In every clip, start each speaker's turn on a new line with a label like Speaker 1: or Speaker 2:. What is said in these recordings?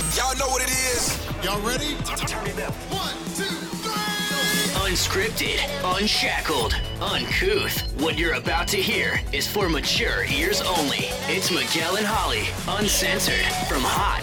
Speaker 1: Y'all know what it is.
Speaker 2: Y'all ready?
Speaker 1: Turn it up.
Speaker 2: 1, 2, 3.
Speaker 3: Unscripted, unshackled, uncouth. What you're about to hear is for mature ears only. It's Miguel and Holly, uncensored, from Hot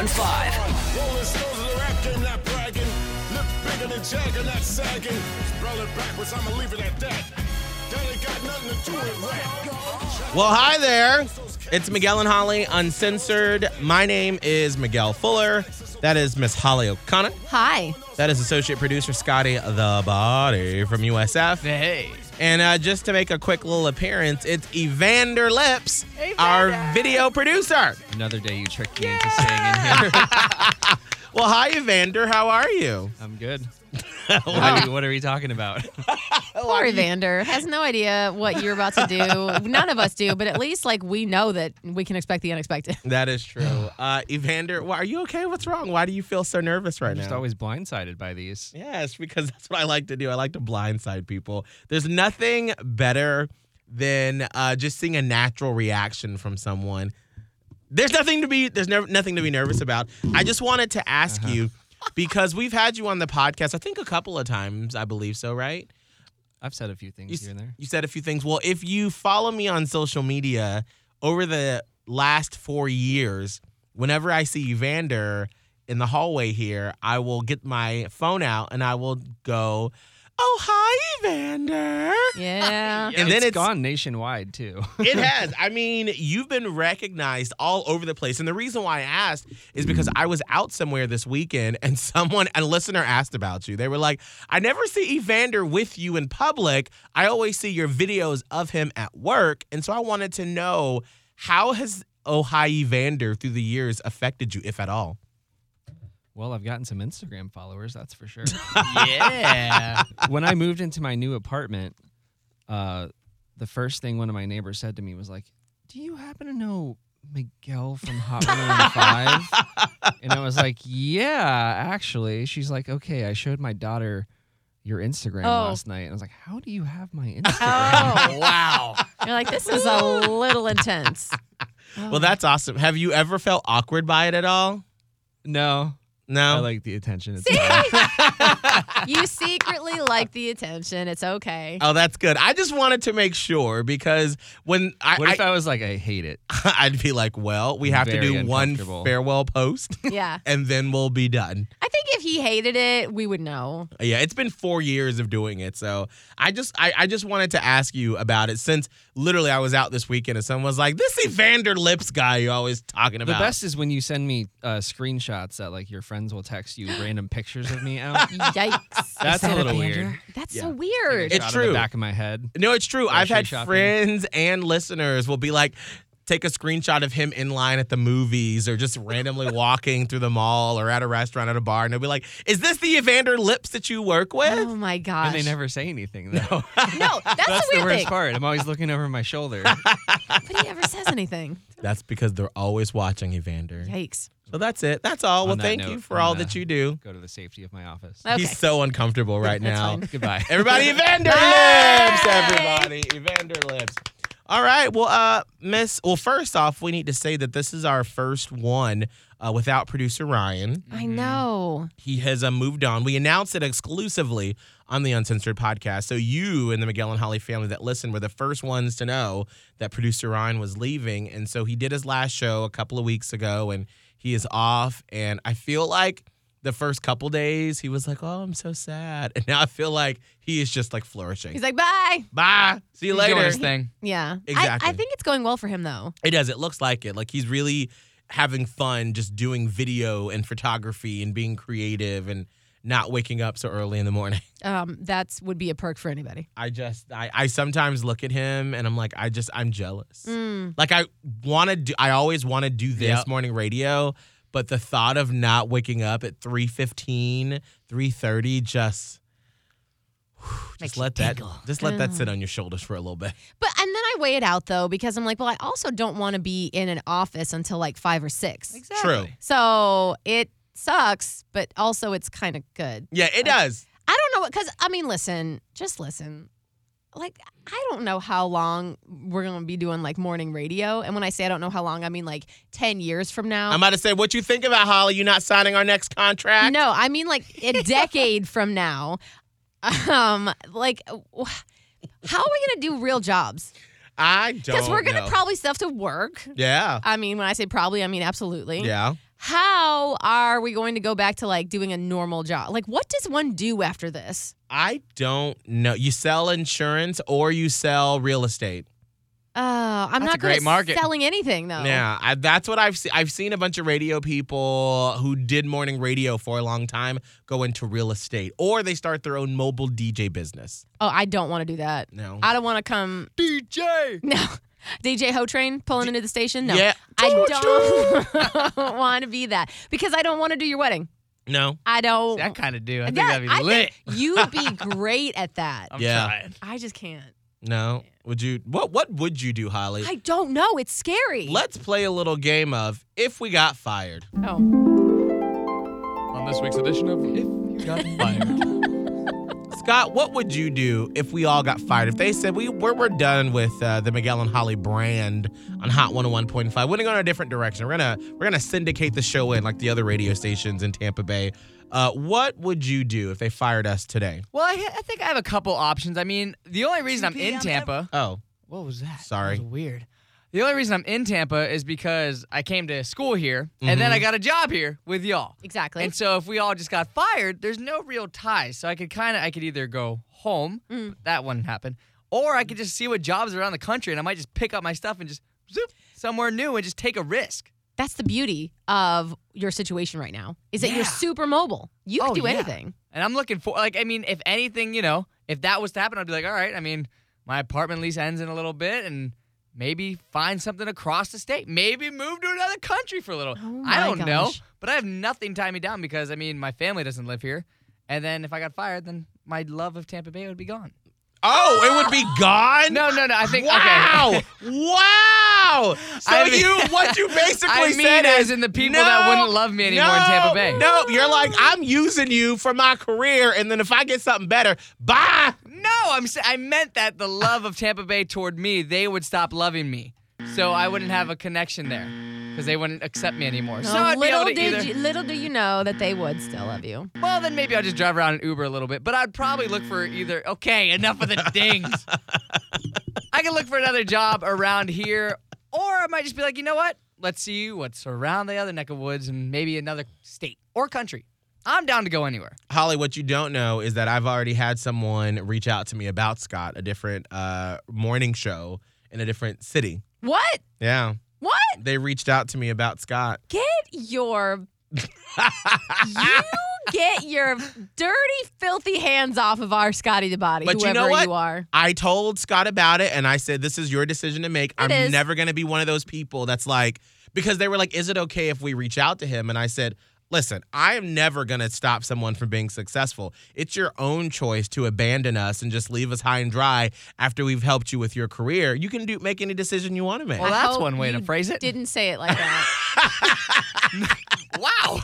Speaker 3: 101.5.
Speaker 4: Rolling stones in the rap game, not bragging. Look bigger than Jagger, not sagging. Spell it backwards, I'ma leave it at that. That ain't got nothing to do with rap.
Speaker 5: Well, hi there. It's Miguel and Holly, uncensored. My name is Miguel Fuller. That is Miss Holly O'Connor.
Speaker 6: Hi.
Speaker 5: That is associate producer Scotty the Body from USF.
Speaker 7: Hey.
Speaker 5: And just to make a quick little appearance, it's Evander Lips, our video producer.
Speaker 7: Another day you tricked me into staying in here.
Speaker 5: Well, hi, Evander. How are you?
Speaker 7: I'm good. What are we talking about?
Speaker 6: Poor Evander has no idea what you're about to do. None of us do, but at least we know that we can expect the unexpected.
Speaker 5: That is true. Evander, are you okay? What's wrong? Why do you feel so nervous right
Speaker 7: I'm
Speaker 5: now?
Speaker 7: just always blindsided by these.
Speaker 5: Yes, because that's what I like to do. I like to blindside people. There's nothing better than just seeing a natural reaction from someone. There's nothing to be nervous about. I just wanted to ask you, because we've had you on the podcast, I think a couple of times, I believe so, right?
Speaker 7: I've said a few things here and there.
Speaker 5: You said a few things. Well, if you follow me on social media over the last 4 years, whenever I see Evander in the hallway here, I will get my phone out and I will go, "Oh, hi, Evander."
Speaker 6: Yeah.
Speaker 5: And then
Speaker 7: it's gone nationwide, too.
Speaker 5: It has. I mean, you've been recognized all over the place. And the reason why I asked is because I was out somewhere this weekend and a listener asked about you. They were like, "I never see Evander with you in public. I always see your videos of him at work." And so I wanted to know, how has Oh Hi Evander through the years affected you, if at all?
Speaker 7: Well, I've gotten some Instagram followers, that's for sure.
Speaker 5: Yeah.
Speaker 7: When I moved into my new apartment, the first thing one of my neighbors said to me was like, "Do you happen to know Miguel from Hot 105?" And I was like, "Yeah, actually." She's like, "Okay, I showed my daughter your Instagram last night." And I was like, "How do you have my Instagram?"
Speaker 6: Oh,
Speaker 5: Wow.
Speaker 6: you're like, this is a little intense.
Speaker 5: Well, that's awesome. Have you ever felt awkward by it at all?
Speaker 7: No.
Speaker 5: No?
Speaker 7: I like the attention. It's
Speaker 6: See?
Speaker 7: fine.
Speaker 6: You secretly like the attention. It's okay.
Speaker 5: Oh, that's good. I just wanted to make sure, because when
Speaker 7: What if I was like, I hate it?
Speaker 5: I'd be like, well, we have to
Speaker 7: Very
Speaker 5: do one
Speaker 7: uncomfortable.
Speaker 5: farewell post
Speaker 6: Yeah.
Speaker 5: and then we'll be done.
Speaker 6: I think if he hated it, we would know.
Speaker 5: Yeah, it's been 4 years of doing it. So I just wanted to ask you about it, since literally I was out this weekend and someone was like, "This Evander Lips guy you're always talking about."
Speaker 7: The best is when you send me screenshots that like your friends will text you random pictures of me out.
Speaker 6: Yikes.
Speaker 7: That's
Speaker 6: Is that
Speaker 7: a little
Speaker 6: Evander?
Speaker 7: weird.
Speaker 6: That's
Speaker 5: Yeah.
Speaker 6: so weird.
Speaker 5: It's
Speaker 7: Shot
Speaker 5: true.
Speaker 7: In the back of my head.
Speaker 5: No, it's true. I've had
Speaker 7: Grocery shopping.
Speaker 5: friends and listeners will be like, take a screenshot of him in line at the movies or just randomly walking through the mall or at a restaurant, at a bar, and they'll be like, "Is this the Evander Lips that you work with?"
Speaker 6: Oh my gosh.
Speaker 7: And they never say anything though.
Speaker 6: No, that's
Speaker 7: That's
Speaker 6: the
Speaker 7: the
Speaker 6: weird
Speaker 7: worst
Speaker 6: thing.
Speaker 7: part. I'm always looking over my shoulder.
Speaker 6: But he never says anything.
Speaker 5: That's because they're always watching Evander.
Speaker 6: Yikes.
Speaker 5: So that's it. That's all. Well,
Speaker 7: On that
Speaker 5: thank
Speaker 7: note,
Speaker 5: you for
Speaker 7: I'm
Speaker 5: all
Speaker 7: gonna
Speaker 5: that you do.
Speaker 7: Go to the safety of my office.
Speaker 6: Okay.
Speaker 5: He's so uncomfortable right
Speaker 6: That's
Speaker 5: now.
Speaker 6: fine.
Speaker 7: Goodbye.
Speaker 5: Everybody, Evander
Speaker 6: Bye.
Speaker 5: Lips, everybody. Evander Lips. All right. Well, first off, we need to say that this is our first one without producer Ryan.
Speaker 6: I know.
Speaker 5: He has moved on. We announced it exclusively on the Uncensored podcast. So you and the Miguel and Holly family that listen were the first ones to know that producer Ryan was leaving. And so he did his last show a couple of weeks ago, and he is off. And I feel like the first couple days he was like, "Oh, I'm so sad." And now I feel like he is just like flourishing.
Speaker 6: He's like, bye.
Speaker 5: Bye. See you
Speaker 7: He's
Speaker 5: later.
Speaker 7: doing his thing.
Speaker 6: Yeah.
Speaker 5: Exactly.
Speaker 6: I think it's going well for him, though.
Speaker 5: It does. It looks like it. Like he's really having fun just doing video and photography and being creative and not waking up so early in the morning.
Speaker 6: That would be a perk for anybody.
Speaker 5: I sometimes look at him and I'm like, I'm jealous.
Speaker 6: Mm.
Speaker 5: Like I always want to do this morning radio, but the thought of not waking up at 3:15, 3:30 just
Speaker 6: Makes
Speaker 5: let
Speaker 6: you
Speaker 5: that
Speaker 6: tingle.
Speaker 5: let that sit on your shoulders for a little bit.
Speaker 6: And then I weigh it out, though, because I'm like, well, I also don't want to be in an office until like 5 or 6.
Speaker 5: True.
Speaker 6: So it sucks, but also it's kind of good.
Speaker 5: Yeah, it does.
Speaker 6: I don't know, because, I mean, just listen. like, I don't know how long we're going to be doing, like, morning radio. And when I say I don't know how long, I mean, like, 10 years from now.
Speaker 5: I'm about to say, what you think about, Holly? You not signing our next contract?
Speaker 6: No, I mean, like, a decade from now. Like, how are we going to do real jobs?
Speaker 5: I don't know.
Speaker 6: Because we're going to probably still have to work.
Speaker 5: Yeah.
Speaker 6: I mean, when I say probably, I mean absolutely.
Speaker 5: Yeah.
Speaker 6: How are we going to go back to, like, doing a normal job? Like, what does one do after this?
Speaker 5: I don't know. You sell insurance or you sell real estate.
Speaker 6: I'm
Speaker 7: That's
Speaker 6: not
Speaker 7: a
Speaker 6: good
Speaker 7: great
Speaker 6: at
Speaker 7: market.
Speaker 6: selling anything, though.
Speaker 5: Yeah, that's what I've seen. I've seen a bunch of radio people who did morning radio for a long time go into real estate, or they start their own mobile DJ business.
Speaker 6: Oh, I don't want to do that.
Speaker 5: No.
Speaker 6: I don't want to come.
Speaker 7: DJ.
Speaker 6: No. DJ Ho Train pulling into the station? No.
Speaker 5: Yeah.
Speaker 6: I don't want to be that because I don't want to do your wedding.
Speaker 5: No.
Speaker 6: I don't.
Speaker 7: I kind of do. I think
Speaker 6: Yeah,
Speaker 7: that'd be
Speaker 6: I
Speaker 7: lit.
Speaker 6: think you'd be great at that.
Speaker 7: I'm
Speaker 5: Yeah.
Speaker 7: trying.
Speaker 6: I just can't.
Speaker 5: No. Would you? What would you do, Holly?
Speaker 6: I don't know. It's scary.
Speaker 5: Let's play a little game of if we got fired.
Speaker 6: Oh.
Speaker 7: On this week's edition of If You Got Fired.
Speaker 5: Scott, what would you do if we all got fired? If they said we're done with the Miguel and Holly brand on Hot 101.5, we're gonna go in a different direction. We're gonna syndicate the show in like the other radio stations in Tampa Bay. What would you do if they fired us today?
Speaker 7: Well, I think I have a couple options. I mean, the only reason I'm in Tampa.
Speaker 5: Oh,
Speaker 7: What was that?
Speaker 5: Sorry.
Speaker 7: That was weird. The only reason I'm in Tampa is because I came to school here, and then I got a job here with y'all.
Speaker 6: Exactly.
Speaker 7: And so if we all just got fired, there's no real ties. So I could either go home, that wouldn't happen, or I could just see what jobs are around the country, and I might just pick up my stuff and just zoop somewhere new and just take a risk.
Speaker 6: That's the beauty of your situation right now, is that
Speaker 7: Yeah.
Speaker 6: you're super mobile. You can
Speaker 7: Oh,
Speaker 6: do
Speaker 7: yeah.
Speaker 6: anything.
Speaker 7: And I'm looking for, like, I mean, if anything, if that was to happen, I'd be like, all right, I mean, my apartment lease ends in a little bit, and maybe find something across the state. Maybe move to another country for a little.
Speaker 6: Oh
Speaker 7: I
Speaker 6: my
Speaker 7: don't know.
Speaker 6: gosh.
Speaker 7: But I have nothing tying me down because, I mean, my family doesn't live here. And then if I got fired, then my love of Tampa Bay would be gone.
Speaker 5: Oh, it would be gone?
Speaker 7: No, I think,
Speaker 5: Wow.
Speaker 7: okay.
Speaker 5: Wow. So
Speaker 7: I mean-
Speaker 5: what you basically
Speaker 7: I mean
Speaker 5: said
Speaker 7: as
Speaker 5: is
Speaker 7: in the people that wouldn't love me anymore in Tampa Bay.
Speaker 5: No, you're like, I'm using you for my career, and then if I get something better, bye.
Speaker 7: No, I meant that the love of Tampa Bay toward me, they would stop loving me. So I wouldn't have a connection there because they wouldn't accept me anymore. So I'd be able to
Speaker 6: Little do you know that they would still love you.
Speaker 7: Well, then maybe I'll just drive around in Uber a little bit. But I'd probably look for either, okay, enough of the dings. I can look for another job around here, or I might just be like, you know what? Let's see what's around the other neck of woods and maybe another state or country. I'm down to go anywhere.
Speaker 5: Holly, what you don't know is that I've already had someone reach out to me about Scott, a different morning show in a different city.
Speaker 6: What?
Speaker 5: Yeah.
Speaker 6: What?
Speaker 5: They reached out to me about Scott.
Speaker 6: Get your dirty, filthy hands off of our Scotty the Body,
Speaker 5: But you
Speaker 6: whoever
Speaker 5: know what?
Speaker 6: you are.
Speaker 5: I told Scott about it, and I said, this is your decision to make. I'm
Speaker 6: is.
Speaker 5: never going to be one of those people that's like, because they were like, is it okay if we reach out to him? And I said, listen, I am never going to stop someone from being successful. It's your own choice to abandon us and just leave us high and dry after we've helped you with your career. You can make any decision you want to make.
Speaker 7: Well,
Speaker 6: I
Speaker 7: that's
Speaker 6: hope
Speaker 7: one way to
Speaker 6: you
Speaker 7: phrase it.
Speaker 6: Didn't say it like that.
Speaker 7: Wow.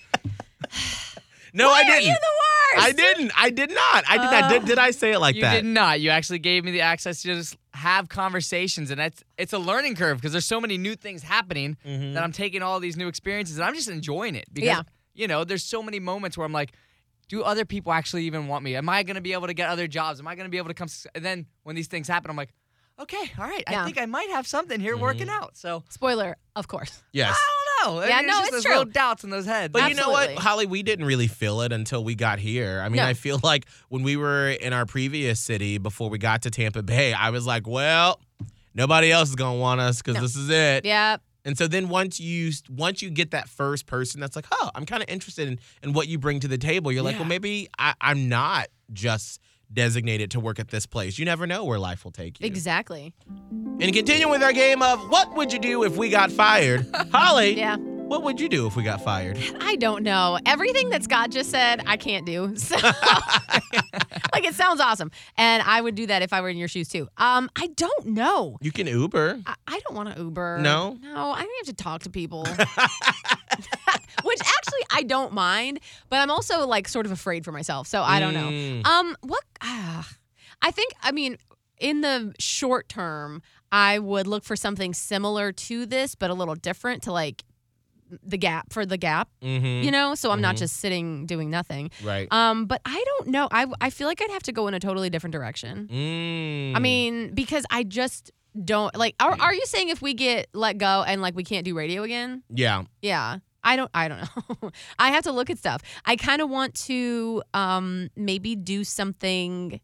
Speaker 5: No,
Speaker 6: Why
Speaker 5: I
Speaker 6: are
Speaker 5: didn't.
Speaker 6: you the worst?
Speaker 5: I didn't. I did not. I did not. Did I say it like
Speaker 7: You
Speaker 5: that?
Speaker 7: did not. You actually gave me the access to just have conversations, and it's a learning curve because there's so many new things happening that I'm taking all these new experiences, and I'm just enjoying it because, there's so many moments where I'm like, do other people actually even want me? Am I going to be able to get other jobs? Am I going to be able to come? And then when these things happen, I'm like, okay, all right,
Speaker 6: Yeah.
Speaker 7: I think I might have something here working out. So
Speaker 6: Spoiler, of course.
Speaker 5: Yes.
Speaker 7: I don't know.
Speaker 6: Yeah,
Speaker 7: There's
Speaker 6: no,
Speaker 7: just
Speaker 6: it's
Speaker 7: those
Speaker 6: true.
Speaker 7: little doubts in those heads.
Speaker 5: But you know what,
Speaker 6: Absolutely.
Speaker 5: Holly, we didn't really feel it until we got here. I mean,
Speaker 6: No.
Speaker 5: I feel like when we were in our previous city before we got to Tampa Bay, I was like, well, nobody else is going to want us because this is it.
Speaker 6: Yeah.
Speaker 5: And so then once you get that first person that's like, oh, I'm kind of interested in what you bring to the table, you're like,
Speaker 7: Yeah.
Speaker 5: well, maybe I'm not just designated to work at this place. You never know where life will take you.
Speaker 6: Exactly.
Speaker 5: And continuing with our game of what would you do if we got fired? Holly,
Speaker 6: Yeah.
Speaker 5: what would you do if we got fired?
Speaker 6: I don't know. Everything that Scott just said, I can't do. So, like, it sounds awesome. And I would do that if I were in your shoes, too. I don't know.
Speaker 5: You can Uber.
Speaker 6: I don't want to Uber.
Speaker 5: No?
Speaker 6: No, I don't have to talk to people. Which actually I don't mind, but I'm also like sort of afraid for myself. So I don't know.
Speaker 5: Mm.
Speaker 6: I think, in the short term, I would look for something similar to this, but a little different to like the Gap.
Speaker 5: Mm-hmm.
Speaker 6: You know, so I'm not just sitting doing nothing.
Speaker 5: Right.
Speaker 6: But I don't know. I feel like I'd have to go in a totally different direction. I mean, because I just don't like. Are you saying if we get let go and like we can't do radio again?
Speaker 5: Yeah.
Speaker 6: Yeah. I don't know. I have to look at stuff. I kind of want to maybe do something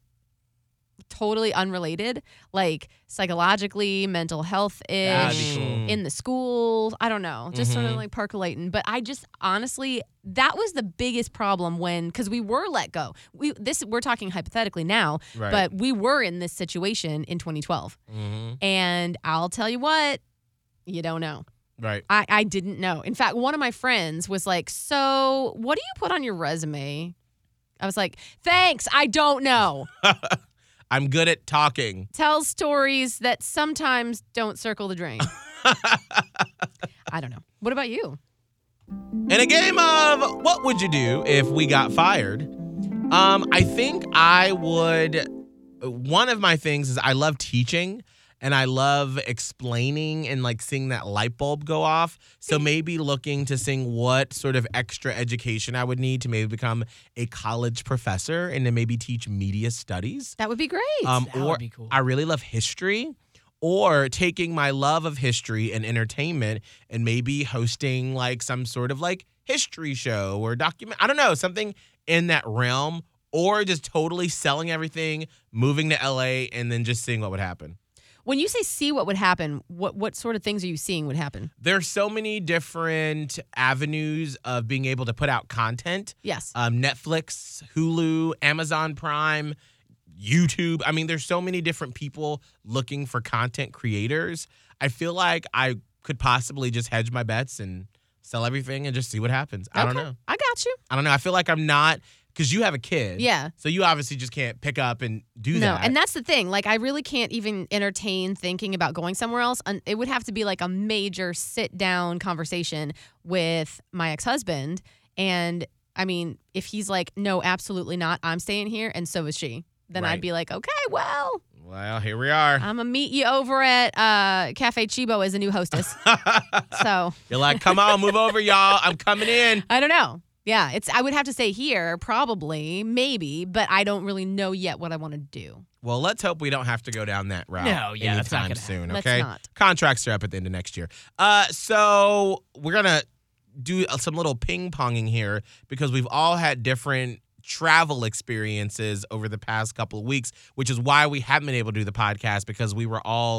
Speaker 6: totally unrelated, like psychologically, mental health-ish,
Speaker 7: That'd be cool.
Speaker 6: in the schools. I don't know. Just sort of
Speaker 5: Mhm.
Speaker 6: like percolating. But I just honestly, that was the biggest problem because we were let go. We're talking hypothetically now,
Speaker 5: Right.
Speaker 6: but we were in this situation in 2012.
Speaker 5: Mm-hmm.
Speaker 6: And I'll tell you what, you don't know.
Speaker 5: Right.
Speaker 6: I didn't know. In fact, one of my friends was like, so what do you put on your resume? I was like, thanks, I don't know.
Speaker 5: I'm good at talking.
Speaker 6: Tell stories that sometimes don't circle the drain. I don't know. What about you?
Speaker 5: In a game of what would you do if we got fired? I think I would. One of my things is I love teaching and I love explaining and like seeing that light bulb go off. So maybe looking to seeing what sort of extra education I would need to maybe become a college professor and to maybe teach media studies.
Speaker 6: That would be great.
Speaker 7: That
Speaker 5: Or
Speaker 7: would be cool.
Speaker 5: I really love history. Or taking my love of history and entertainment and maybe hosting like some sort of like history show or document. I don't know, something in that realm. Or just totally selling everything, moving to LA, and then just seeing what would happen.
Speaker 6: When you say see what would happen, what sort of things are you seeing would happen?
Speaker 5: There's so many different avenues of being able to put out content.
Speaker 6: Yes.
Speaker 5: Netflix, Hulu, Amazon Prime, YouTube. I mean, there's so many different people looking for content creators. I feel like I could possibly just hedge my bets and sell everything and just see what happens. I don't
Speaker 6: Okay.
Speaker 5: know.
Speaker 6: I got you.
Speaker 5: I don't know. I feel like I'm not, because you have a kid.
Speaker 6: Yeah.
Speaker 5: So you obviously just can't pick up and do
Speaker 6: No,
Speaker 5: that.
Speaker 6: and that's the thing. Like, I really can't even entertain thinking about going somewhere else. And it would have to be like a major sit-down conversation with my ex-husband. And, I mean, if he's like, no, absolutely not, I'm staying here, and so is she, then
Speaker 5: Right.
Speaker 6: I'd be like, okay, well,
Speaker 5: Well, here we are.
Speaker 6: I'm going to meet you over at Cafe Chibo as a new hostess. So,
Speaker 5: You're like, come on, move over, y'all. I'm coming in.
Speaker 6: I don't know. Yeah, I would have to say here, probably, maybe, but I don't really know yet what I want to do.
Speaker 5: Well, let's hope we don't have to go down that route
Speaker 7: No, yeah, that's not
Speaker 5: anytime
Speaker 7: gonna
Speaker 5: soon,
Speaker 6: happen.
Speaker 5: okay?
Speaker 6: Let's not.
Speaker 5: Contracts are up at the end of next year. So we're going to do some little ping-ponging here because we've all had different travel experiences over the past couple of weeks, which is why we haven't been able to do the podcast because we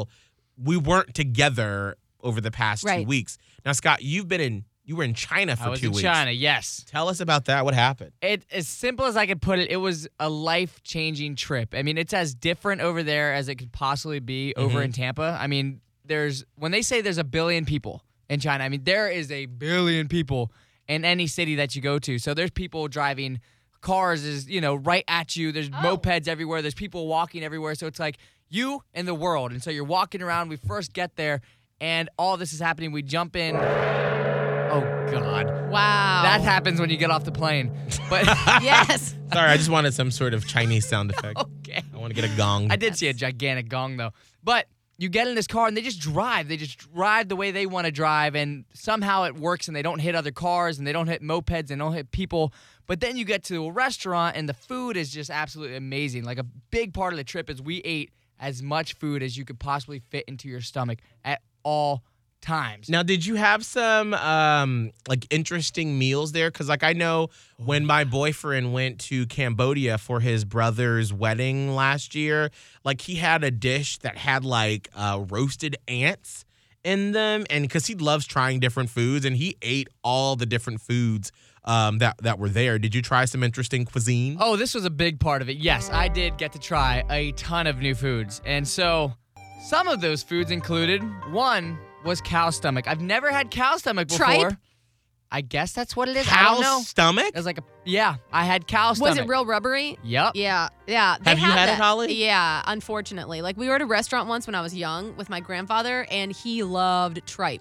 Speaker 5: weren't together over the past 2
Speaker 6: Right.
Speaker 5: weeks. Now, Scott, you were in China for
Speaker 7: I was
Speaker 5: 2
Speaker 7: in
Speaker 5: weeks.
Speaker 7: China, yes.
Speaker 5: Tell us about that. What happened?
Speaker 7: It as simple as I could put it, it was a life-changing trip. I mean, it's as different over there as it could possibly be over in Tampa. I mean, when they say there's 1 billion people in China, I mean, there is 1 billion people in any city that you go to. So there's people driving cars right at you. There's mopeds everywhere. There's people walking everywhere. So it's like you and the world. And so you're walking around. We first get there, and all this is happening. We jump in. Oh, God.
Speaker 6: Wow.
Speaker 7: That happens when you get off the plane. But
Speaker 6: Yes.
Speaker 5: Sorry, I just wanted some sort of Chinese sound effect.
Speaker 7: okay.
Speaker 5: I want to get a gong.
Speaker 7: I did see a gigantic gong, though. But you get in this car, and they just drive. They just drive the way they want to drive, and somehow it works, and they don't hit other cars, and they don't hit mopeds, and don't hit people. But then you get to a restaurant, and the food is just absolutely amazing. Like, a big part of the trip is we ate as much food as you could possibly fit into your stomach at all times.
Speaker 5: Now, did you have some like interesting meals there? Because like I know when my boyfriend went to Cambodia for his brother's wedding last year, like he had a dish that had like roasted ants in them, and because he loves trying different foods, and he ate all the different foods that were there. Did you try some interesting cuisine?
Speaker 7: Oh, this was a big part of it. Yes, I did get to try a ton of new foods. And so some of those foods included, one was cow stomach. I've never had cow stomach before.
Speaker 6: Tripe?
Speaker 7: I guess that's what it is. I don't know.
Speaker 5: Cow stomach?
Speaker 7: It was like I had cow stomach.
Speaker 6: Was it real rubbery?
Speaker 7: Yep.
Speaker 6: Yeah. They
Speaker 5: Have you had it,
Speaker 6: that.
Speaker 5: Holly?
Speaker 6: Yeah, unfortunately. Like, we were at a restaurant once when I was young with my grandfather, and he loved tripe.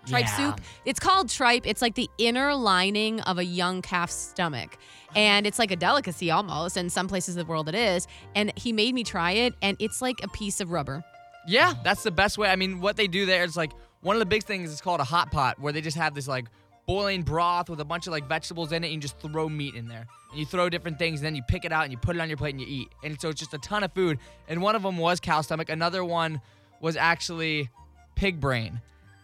Speaker 6: tripe
Speaker 2: Yeah.
Speaker 6: soup. It's called tripe. It's like the inner lining of a young calf's stomach. And it's like a delicacy almost. In some places of the world it is. And he made me try it, and it's like a piece of rubber.
Speaker 2: Yeah, that's the best way. I mean, what they do there is like one of the big things is called a hot pot, where they just have this like boiling broth with a bunch of like vegetables in it, and you just throw meat in there. And you throw different things, and then you pick it out and you put it on your plate and you eat. And so it's just a ton of food. And one of them was cow stomach. Another one was actually pig brain.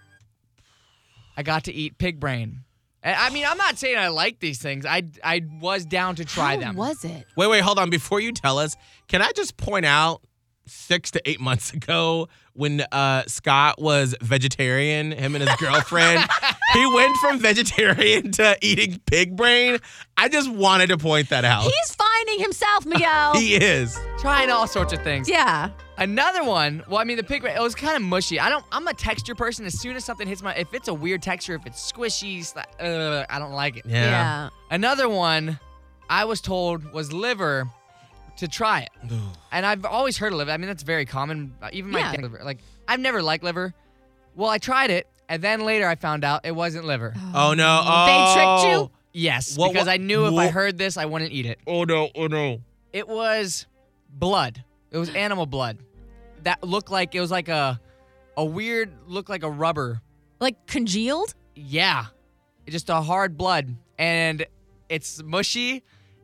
Speaker 2: I got to eat pig brain. And, I mean, I'm not saying I like these things. I was down to try
Speaker 6: How
Speaker 2: them.
Speaker 6: was it?
Speaker 5: Wait, hold on. Before you tell us, can I just point out 6 to 8 months ago when Scott was vegetarian, him and his girlfriend, he went from vegetarian to eating pig brain. I just wanted to point that out.
Speaker 6: He's finding himself, Miguel.
Speaker 5: He is.
Speaker 2: Trying all sorts of things.
Speaker 6: Yeah.
Speaker 2: Another one, well, I mean, the pig brain, it was kind of mushy. I'm a texture person. As soon as something hits if it's a weird texture, if it's squishy, I don't like it.
Speaker 6: Yeah.
Speaker 2: Another one I was told was liver to try it. And I've always heard of liver. I mean, that's very common. Even my
Speaker 6: Yeah.
Speaker 2: dad liver. Like, I've never liked liver. Well, I tried it, and then later I found out it wasn't liver.
Speaker 5: Oh, no.
Speaker 6: They tricked you?
Speaker 2: Yes,
Speaker 5: What-
Speaker 2: because I knew if I
Speaker 5: what-
Speaker 2: heard this, I wouldn't eat it.
Speaker 5: Oh, no. Oh, no.
Speaker 2: It was blood. It was animal blood. That looked like, it was like a weird, looked like a rubber.
Speaker 6: Like congealed?
Speaker 2: Yeah. Just a hard blood. And it's mushy.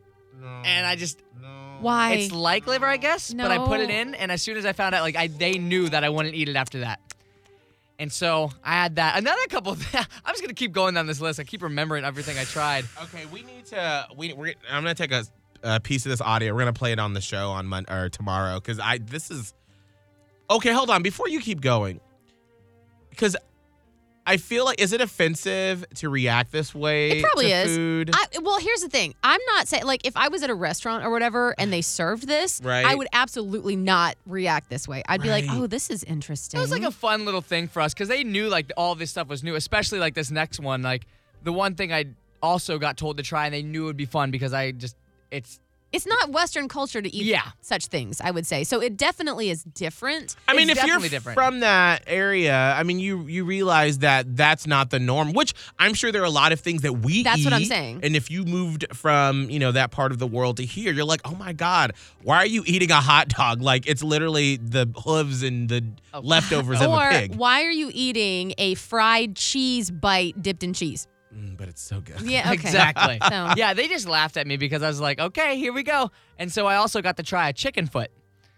Speaker 2: And I just,
Speaker 6: Why?
Speaker 2: it's like liver, I guess. But I put it
Speaker 6: No.
Speaker 2: in, and as soon as I found out, like, they knew that I wouldn't eat it after that. And so I had that. Another couple of, I'm just going to keep going down this list. I keep remembering everything I tried.
Speaker 5: Okay, we need to. I'm gonna take a piece of this audio. We're gonna play it on the show on Monday or tomorrow because this is. Okay, hold on. Before you keep going, because I feel like, is it offensive to react this way?
Speaker 6: It probably
Speaker 5: to
Speaker 6: is.
Speaker 5: Food?
Speaker 6: Well, here's the thing. I'm not saying, like, if I was at a restaurant or whatever and they served this,
Speaker 5: Right.
Speaker 6: I would absolutely not react this way. I'd be like,
Speaker 5: Right.
Speaker 6: oh, this is interesting.
Speaker 2: It was like a fun little thing for us because they knew like all this stuff was new, especially like this next one. Like the one thing I also got told to try, and they knew it would be fun because
Speaker 6: It's not Western culture to eat
Speaker 2: Yeah.
Speaker 6: such things, I would say. So it definitely is different.
Speaker 5: I mean,
Speaker 2: It's
Speaker 5: if you're
Speaker 2: definitely different.
Speaker 5: from that area, I mean, you realize that that's not the norm, which I'm sure there are a lot of things that we
Speaker 6: That's
Speaker 5: eat.
Speaker 6: what I'm saying.
Speaker 5: And if you moved from, that part of the world to here, you're like, oh my God, why are you eating a hot dog? Like, it's literally the hooves and the leftovers of a
Speaker 6: Or
Speaker 5: pig.
Speaker 6: why are you eating a fried cheese bite dipped in cheese?
Speaker 5: But it's so good.
Speaker 6: Yeah, okay.
Speaker 2: exactly.
Speaker 6: So-
Speaker 2: Yeah, they just laughed at me because I was like, okay, here we go. And so I also got to try a chicken foot.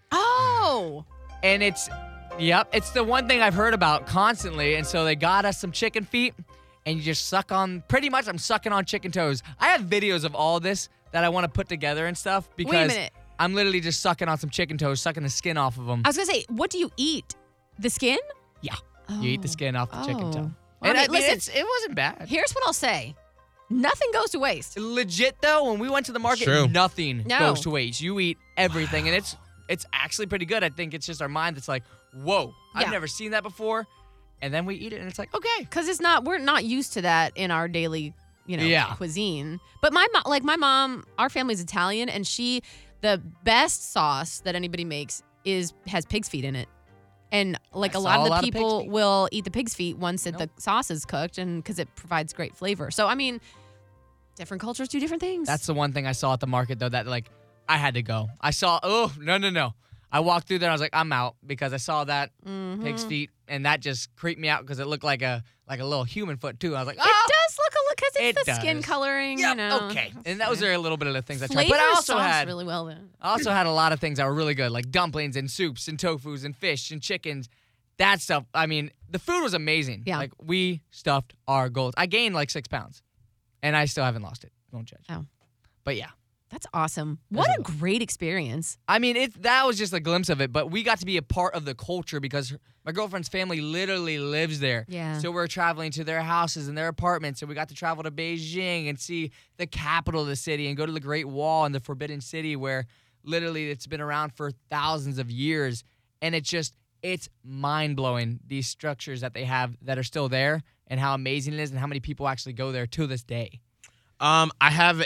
Speaker 6: Oh.
Speaker 2: And it's the one thing I've heard about constantly. And so they got us some chicken feet, and you just suck on, pretty much I'm sucking on chicken toes. I have videos of all this that I want to put together and stuff because
Speaker 6: minute.
Speaker 2: I'm literally just sucking on some chicken toes, sucking the skin off of them.
Speaker 6: I was going to say, what do you eat? The skin?
Speaker 2: Yeah. You eat the skin off the chicken toe.
Speaker 6: Well,
Speaker 2: And
Speaker 6: I mean, listen,
Speaker 2: it wasn't bad.
Speaker 6: here's what I'll say. Nothing goes to waste.
Speaker 2: Legit though, when we went to the market,
Speaker 5: True.
Speaker 2: nothing
Speaker 6: No.
Speaker 2: goes to waste. You eat everything, and it's actually pretty good. I think it's just our mind that's like, whoa,
Speaker 6: Yeah.
Speaker 2: I've never seen that before, and then we eat it, and it's like, okay.
Speaker 6: Because we're not used to that in our daily,
Speaker 2: Yeah.
Speaker 6: cuisine. But my mom, our family's Italian, and the best sauce that anybody makes has pig's feet in it. And like
Speaker 2: I
Speaker 6: a
Speaker 2: saw
Speaker 6: lot
Speaker 2: a
Speaker 6: of
Speaker 2: lot
Speaker 6: the
Speaker 2: of pig's
Speaker 6: people
Speaker 2: feet.
Speaker 6: will eat the pig's feet once the sauce is cooked, and because it provides great flavor. So I mean, different cultures do different things.
Speaker 2: That's the one thing I saw at the market though that like I had to go. I saw, oh no. I walked through there, and I was like, I'm out because I saw that pig's feet, and that just creeped me out because it looked like a little human foot too. I was like,
Speaker 6: It
Speaker 2: oh.
Speaker 6: does look because it's
Speaker 2: It
Speaker 6: the skin
Speaker 2: does.
Speaker 6: coloring.
Speaker 2: Yep,
Speaker 6: you know.
Speaker 2: okay. And that was a little bit of the things I tried.
Speaker 6: Flavor
Speaker 2: But I also
Speaker 6: sauce
Speaker 2: had
Speaker 6: really well then.
Speaker 2: I also had a lot of things that were really good, like dumplings and soups and tofus and fish and chickens. That stuff, I mean, the food was amazing.
Speaker 6: Yeah.
Speaker 2: Like, we stuffed our goals. I gained like 6 pounds, and I still haven't lost it. Don't judge.
Speaker 6: Oh.
Speaker 2: But yeah.
Speaker 6: That's awesome. What a great experience.
Speaker 2: I mean, that was just a glimpse of it, but we got to be a part of the culture because my girlfriend's family literally lives there.
Speaker 6: Yeah.
Speaker 2: So we're traveling to their houses and their apartments, and we got to travel to Beijing and see the capital of the city and go to the Great Wall and the Forbidden City where literally it's been around for thousands of years. And it's mind-blowing, these structures that they have that are still there and how amazing it is and how many people actually go there to this day.
Speaker 5: I have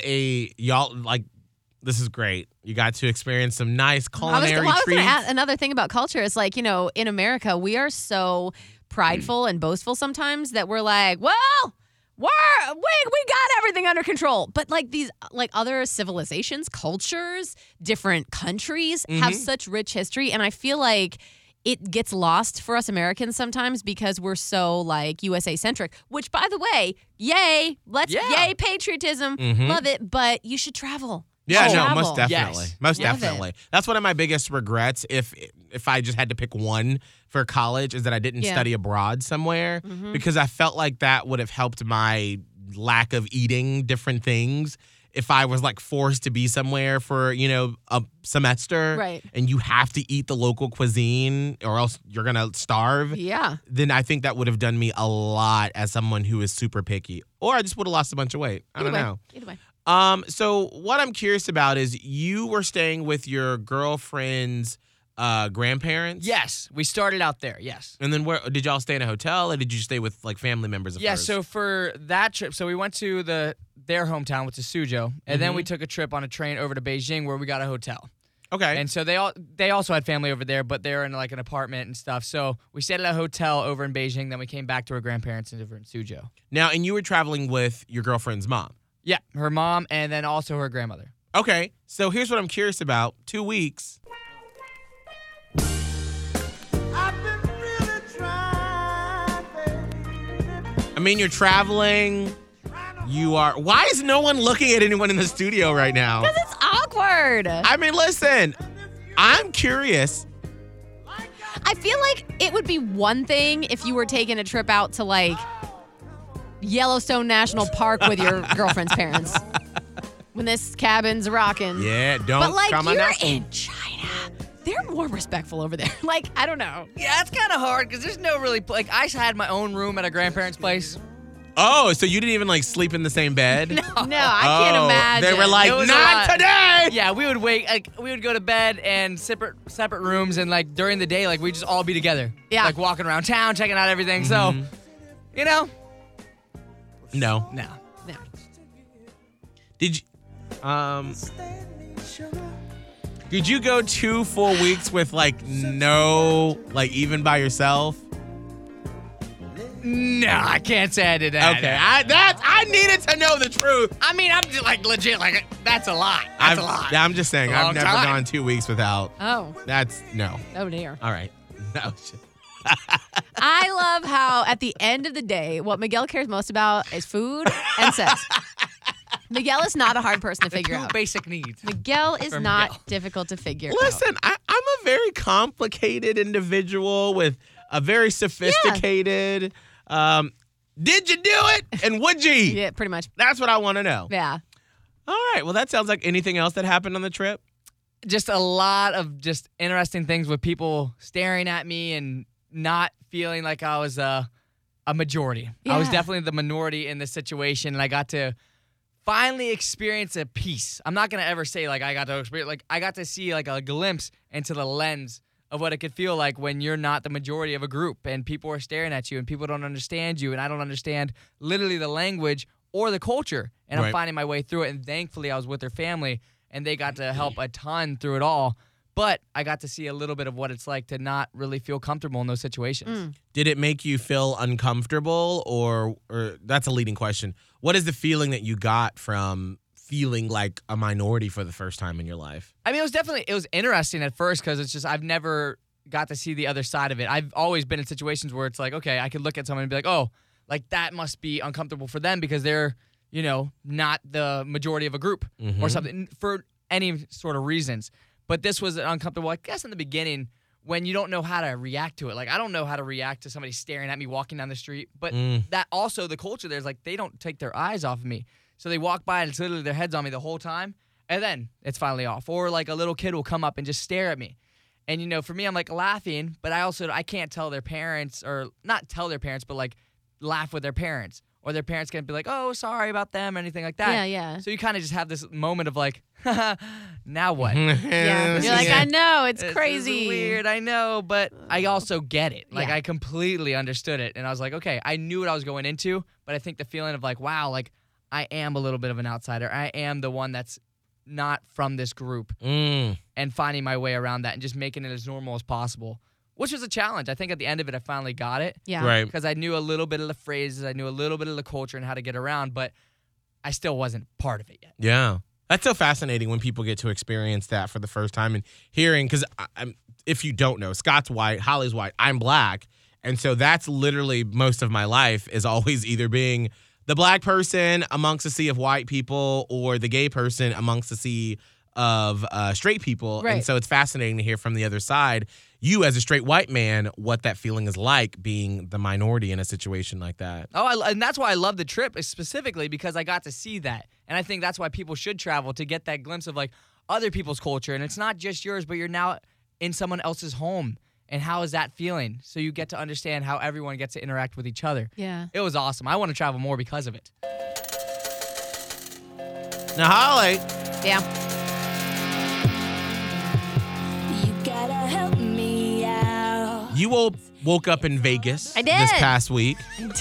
Speaker 5: this is great. You got to experience some nice culinary
Speaker 6: I was going
Speaker 5: treats.
Speaker 6: to add another thing about culture is like, in America, we are so prideful and boastful sometimes that we're like, well, we got everything under control. But like these like other civilizations, cultures, different countries have such rich history, and I feel like it gets lost for us Americans sometimes because we're so like USA centric, which by the way, yay, yay patriotism. Love it, but you should travel.
Speaker 5: Yeah, no,
Speaker 6: Travel.
Speaker 5: most definitely.
Speaker 2: Yes.
Speaker 5: Most
Speaker 6: Love
Speaker 5: definitely. That's one of my biggest regrets if I just had to pick one for college is that I didn't study abroad somewhere because I felt like that would have helped my lack of eating different things if I was like forced to be somewhere for, a semester.
Speaker 6: Right.
Speaker 5: And you have to eat the local cuisine or else you're going to starve.
Speaker 6: Yeah.
Speaker 5: Then I think that would have done me a lot as someone who is super picky. Or I just would have lost a bunch of weight. I don't know.
Speaker 6: Either way.
Speaker 5: So what I'm curious about is you were staying with your girlfriend's grandparents?
Speaker 2: Yes, we started out there. Yes.
Speaker 5: And then where did y'all stay in a hotel or did you stay with like family members of
Speaker 2: Yeah,
Speaker 5: hers?
Speaker 2: so for that trip, we went to their hometown, which is Suzhou, and then we took a trip on a train over to Beijing where we got a hotel.
Speaker 5: Okay.
Speaker 2: And so they also had family over there, but they're in like an apartment and stuff. So we stayed at a hotel over in Beijing, then we came back to our grandparents over in Suzhou.
Speaker 5: Now, and you were traveling with your girlfriend's mom.
Speaker 2: Yeah, her mom and then also her grandmother.
Speaker 5: Okay. So here's what I'm curious about. 2 weeks. I mean, you're traveling. Why is no one looking at anyone in the studio right now?
Speaker 6: Because it's awkward.
Speaker 5: I mean, listen, I'm curious.
Speaker 6: I feel like it would be one thing if you were taking a trip out to like Yellowstone National Park with your girlfriend's parents. When this cabin's rocking.
Speaker 5: Yeah, don't
Speaker 6: But like
Speaker 5: come on
Speaker 6: you're
Speaker 5: now.
Speaker 6: in China. They're more respectful over there. Like, I don't know.
Speaker 2: Yeah, it's kind of hard because there's no really like I had my own room at a grandparent's place.
Speaker 5: Oh, so you didn't even like sleep in the same bed?
Speaker 6: No, I can't imagine.
Speaker 5: They were like,
Speaker 2: It was a
Speaker 5: not
Speaker 2: lot.
Speaker 5: today.
Speaker 2: Yeah, we would go to bed and separate rooms, and like during the day, like we just all be together.
Speaker 6: Yeah.
Speaker 2: Like walking around town, checking out everything. So,
Speaker 5: No.
Speaker 2: no.
Speaker 6: No.
Speaker 5: Did you go 2 full weeks with like no, like even by yourself?
Speaker 2: No, I can't say I did that.
Speaker 5: Okay, I needed to know the truth.
Speaker 2: I mean, I'm just like legit, like that's a lot. That's a lot.
Speaker 5: I'm just saying,
Speaker 2: It's a
Speaker 5: I've
Speaker 2: long
Speaker 5: never
Speaker 2: time.
Speaker 5: gone 2 weeks without.
Speaker 6: Oh.
Speaker 5: That's no.
Speaker 6: Oh, dear.
Speaker 5: All right. No.
Speaker 6: I love how at the end of the day, what Miguel cares most about is food and sex. Miguel is not a hard person to figure
Speaker 2: Two
Speaker 6: out.
Speaker 2: basic needs.
Speaker 6: Miguel is
Speaker 2: For
Speaker 6: not
Speaker 2: Miguel.
Speaker 6: difficult to figure
Speaker 5: Listen, I'm a very complicated individual with a very sophisticated. Did you do it? And would you?
Speaker 6: out. Yeah, pretty much.
Speaker 5: That's what I want to know.
Speaker 6: Yeah.
Speaker 5: All right. Well, that sounds like anything else that happened on the trip.
Speaker 2: Just a lot of just interesting things with people staring at me and not feeling like I was a majority. I was
Speaker 6: Yeah.
Speaker 2: definitely the minority in this situation, and I got to finally experience a peace. I'm not gonna ever say like I got to experience, like I got to see like a glimpse into the lens of what it could feel like when you're not the majority of a group and people are staring at you and people don't understand you and I don't understand literally the language or the culture, and
Speaker 5: Right.
Speaker 2: I'm finding my way through it. And thankfully I was with their family and they got to help a ton through it all. But I got to see a little bit of what it's like to not really feel comfortable in those situations.
Speaker 5: Did it make you feel uncomfortable or that's a leading question. What is the feeling that you got from feeling like a minority for the first time in your life?
Speaker 2: I mean, it was interesting at first because it's just I've never got to see the other side of it. I've always been in situations where it's like, okay, I could look at someone and be like, oh, like that must be uncomfortable for them because they're, not the majority of a group or something for any sort of reasons. But this was uncomfortable, I guess, in the beginning when you don't know how to react to it. Like, I don't know how to react to somebody staring at me walking down the street. But that also, the culture there is like they don't take their eyes off of me. So they walk by and it's literally their heads on me the whole time. And then it's finally off. Or like a little kid will come up and just stare at me. And, for me, I'm like laughing, but I can't tell their parents or not tell their parents, but like laugh with their parents. Or their parents can be like, oh, sorry about them or anything like that.
Speaker 6: Yeah, yeah.
Speaker 2: So you kind of just have this moment of like, now what?
Speaker 6: Yeah. You're like, I know, it's
Speaker 2: This is
Speaker 6: crazy.
Speaker 2: weird, I know, but I also get it. Like,
Speaker 6: Yeah.
Speaker 2: I completely understood it. And I was like, okay, I knew what I was going into, but I think the feeling of like, wow, like, I am a little bit of an outsider. I am the one that's not from this group. And finding my way around that and just making it as normal as possible which was a challenge. I think at the end of it, I finally got it.
Speaker 6: Yeah.
Speaker 5: Right.
Speaker 2: Because I knew a little bit of the phrases, I knew a little bit of the culture and how to get around, but I still wasn't part of it yet.
Speaker 5: Yeah. That's so fascinating when people get to experience that for the first time and hearing, because if you don't know, Scott's white, Holly's white, I'm black. And so that's literally most of my life is always either being the black person amongst a sea of white people or the gay person amongst a sea of straight people.
Speaker 6: Right.
Speaker 5: And so it's fascinating to hear from the other side, you as a straight white man, what that feeling is like being the minority in a situation like that.
Speaker 2: Oh, and that's why I love the trip specifically because I got to see that. And I think that's why people should travel to get that glimpse of like other people's culture. And it's not just yours, but you're now in someone else's home. And how is that feeling? So you get to understand how everyone gets to interact with each other.
Speaker 6: Yeah.
Speaker 2: It was awesome. I want to travel more because of it.
Speaker 5: Now, Holly,
Speaker 6: Yeah.
Speaker 8: You gotta help me out.
Speaker 5: you all woke up in Vegas
Speaker 6: I did.
Speaker 5: this past week.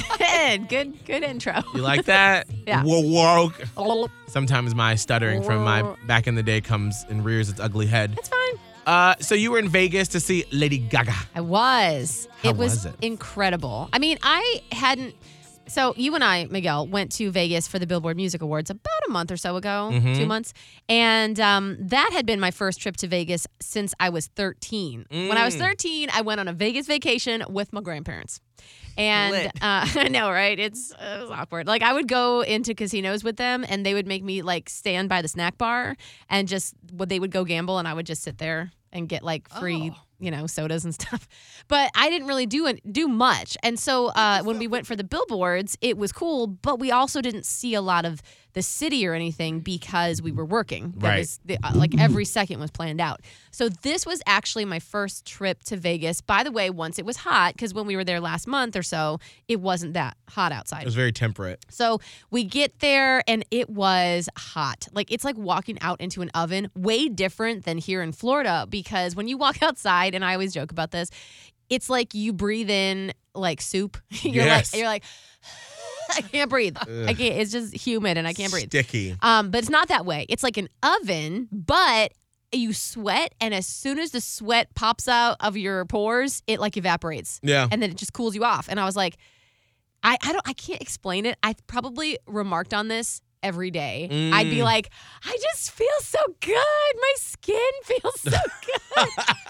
Speaker 6: Good intro.
Speaker 5: You like that?
Speaker 6: Yeah.
Speaker 5: Woke. Sometimes my stuttering from my back in the day comes and rears its ugly head.
Speaker 6: It's fine.
Speaker 5: So you were in Vegas to see Lady Gaga.
Speaker 6: I was.
Speaker 5: How
Speaker 6: it was
Speaker 5: was it?
Speaker 6: incredible. I mean, I hadn't. So you and I, Miguel, went to Vegas for the Billboard Music Awards about a month or so ago, 2 months. And that had been my first trip to Vegas since I was 13. When I was 13, I went on a Vegas vacation with my grandparents. And I know, right? It was awkward. Like I would go into casinos with them and they would make me like stand by the snack bar and they would go gamble and I would just sit there and get like free, sodas and stuff. But I didn't really do much. And so when we went for the billboards, it was cool, but we also didn't see a lot of the city or anything because we were working.
Speaker 5: Right.
Speaker 6: Like every second was planned out. So this was actually my first trip to Vegas. By the way, once it was hot, because when we were there last month or so, it wasn't that hot outside.
Speaker 5: It was very temperate.
Speaker 6: So we get there and it was hot. Like it's like walking out into an oven, way different than here in Florida because when you walk outside, and I always joke about this, it's like you breathe in like soup. You're like I can't breathe. I can't. It's just humid and I can't breathe.
Speaker 5: Sticky.
Speaker 6: But it's not that way. It's like an oven, but you sweat, and as soon as the sweat pops out of your pores, it like evaporates.
Speaker 5: Yeah.
Speaker 6: And then it just cools you off. And I was like, I can't explain it. I probably remarked on this every day. I'd be like, I just feel so good. My skin feels so good.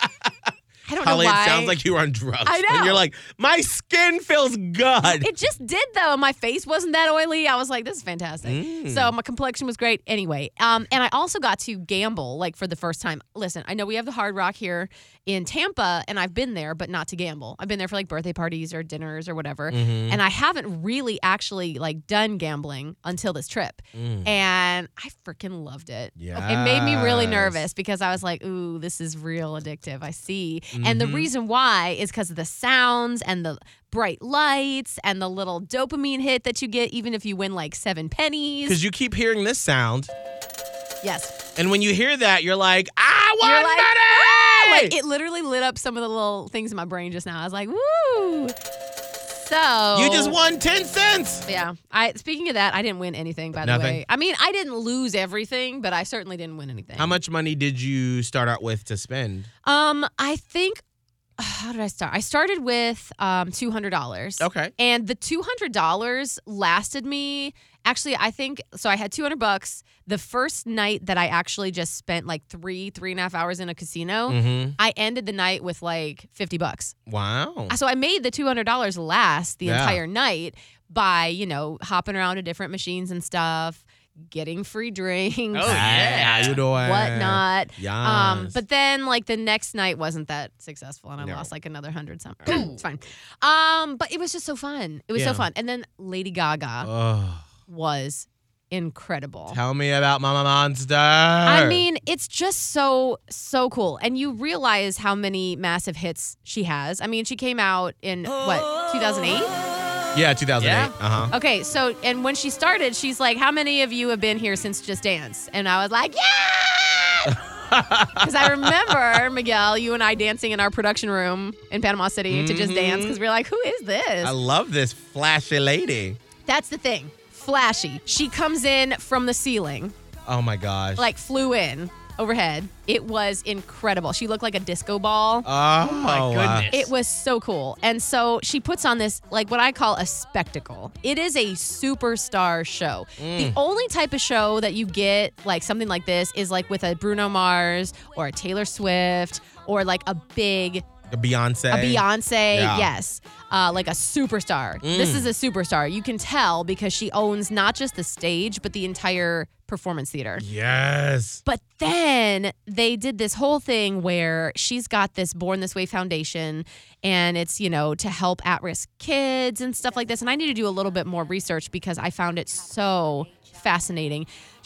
Speaker 6: I don't
Speaker 5: Holly,
Speaker 6: know why.
Speaker 5: it sounds like you were on drugs.
Speaker 6: I know.
Speaker 5: And you're like, my skin feels good.
Speaker 6: It just did though. My face wasn't that oily. I was like, this is fantastic. So my complexion was great anyway. And I also got to gamble like for the first time. Listen, I know we have the Hard Rock here in Tampa and I've been there, but not to gamble. I've been there for like birthday parties or dinners or whatever. And I haven't really actually like done gambling until this trip. And I freaking loved it.
Speaker 5: Yes.
Speaker 6: It made me really nervous because I was like, ooh, this is real addictive. I see. And the reason why is because of the sounds and the bright lights and the little dopamine hit that you get even if you win like 7 pennies.
Speaker 5: Because you keep hearing this sound.
Speaker 6: Yes.
Speaker 5: And when you hear that, you're like, I
Speaker 6: You're
Speaker 5: want
Speaker 6: like,
Speaker 5: money!
Speaker 6: "Ah!" Like, it literally lit up some of the little things in my brain just now. I was like, woo. So
Speaker 5: You just won 10 cents.
Speaker 6: Yeah. Speaking of that, I didn't win anything, by the
Speaker 5: Nothing?
Speaker 6: way. I mean, I didn't lose everything, but I certainly didn't win anything.
Speaker 5: How much money did you start out with to spend?
Speaker 6: I think, how did I start? I started with $200.
Speaker 5: Okay.
Speaker 6: And the $200 lasted me. Actually, I think so. I had $200. The first night that I actually just spent like 3.5 hours in a casino, I ended the night with like $50.
Speaker 5: Wow.
Speaker 6: So I made the $200 last the
Speaker 5: Yeah.
Speaker 6: entire night by, hopping around to different machines and stuff, getting free drinks.
Speaker 2: Oh, yeah.
Speaker 5: How you doing?
Speaker 6: Whatnot.
Speaker 5: Yes.
Speaker 6: But then like the next night wasn't that successful and I
Speaker 5: No.
Speaker 6: lost like another 100 something. It's fine. But it was just so fun. It was so
Speaker 5: Yeah.
Speaker 6: fun. And then Lady Gaga
Speaker 5: Oh,
Speaker 6: was incredible.
Speaker 5: tell me about Mama Monster.
Speaker 6: I mean, it's just so cool. And you realize how many massive hits she has. I mean, she came out in what, 2008?
Speaker 5: Yeah, 2008.
Speaker 2: Yeah.
Speaker 5: Uh-huh.
Speaker 6: Okay, so, and when she started, she's like, how many of you have been here since Just Dance? And I was like, yeah! Because I remember, Miguel, you and I dancing in our production room in Panama City to Just Dance because we were like, who is this?
Speaker 5: I love this flashy lady.
Speaker 6: That's the thing. Flashy. She comes in from the ceiling,
Speaker 5: Oh my gosh.
Speaker 6: like flew in. overhead. It was incredible. She looked like a disco ball.
Speaker 5: Oh,
Speaker 2: my goodness.
Speaker 6: It was so cool. And so she puts on this, like what I call a spectacle. It is a superstar show. The only type of show that you get, like something like this, is like with a Bruno Mars or a Taylor Swift or like a big
Speaker 5: A Beyonce. Yeah.
Speaker 6: yes. Like a superstar. This is a superstar. You can tell because she owns not just the stage, but the entire performance theater.
Speaker 5: Yes.
Speaker 6: But then they did this whole thing where she's got this Born This Way Foundation, and it's, to help at-risk kids and stuff like this. And I need to do a little bit more research because I found it so fascinating.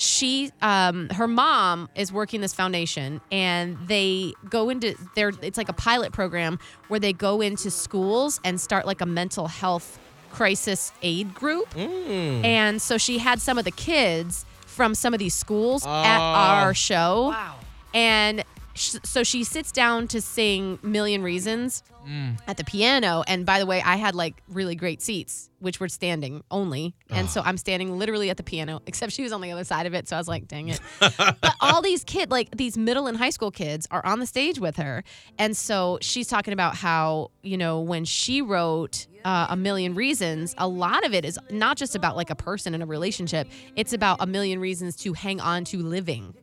Speaker 6: Her mom is working this foundation, and they go into it's like a pilot program where they go into schools and start like a mental health crisis aid group. And so she had some of the kids from some of these schools at our show.
Speaker 2: Wow.
Speaker 6: And so she sits down to sing Million Reasons at the piano. And by the way, I had like really great seats, which were standing only. And so I'm standing literally at the piano, except she was on the other side of it. So I was like, dang it. But all these kids, like these middle and high school kids, are on the stage with her. And so she's talking about how, when she wrote A Million Reasons, a lot of it is not just about like a person in a relationship. It's about a million reasons to hang on to living.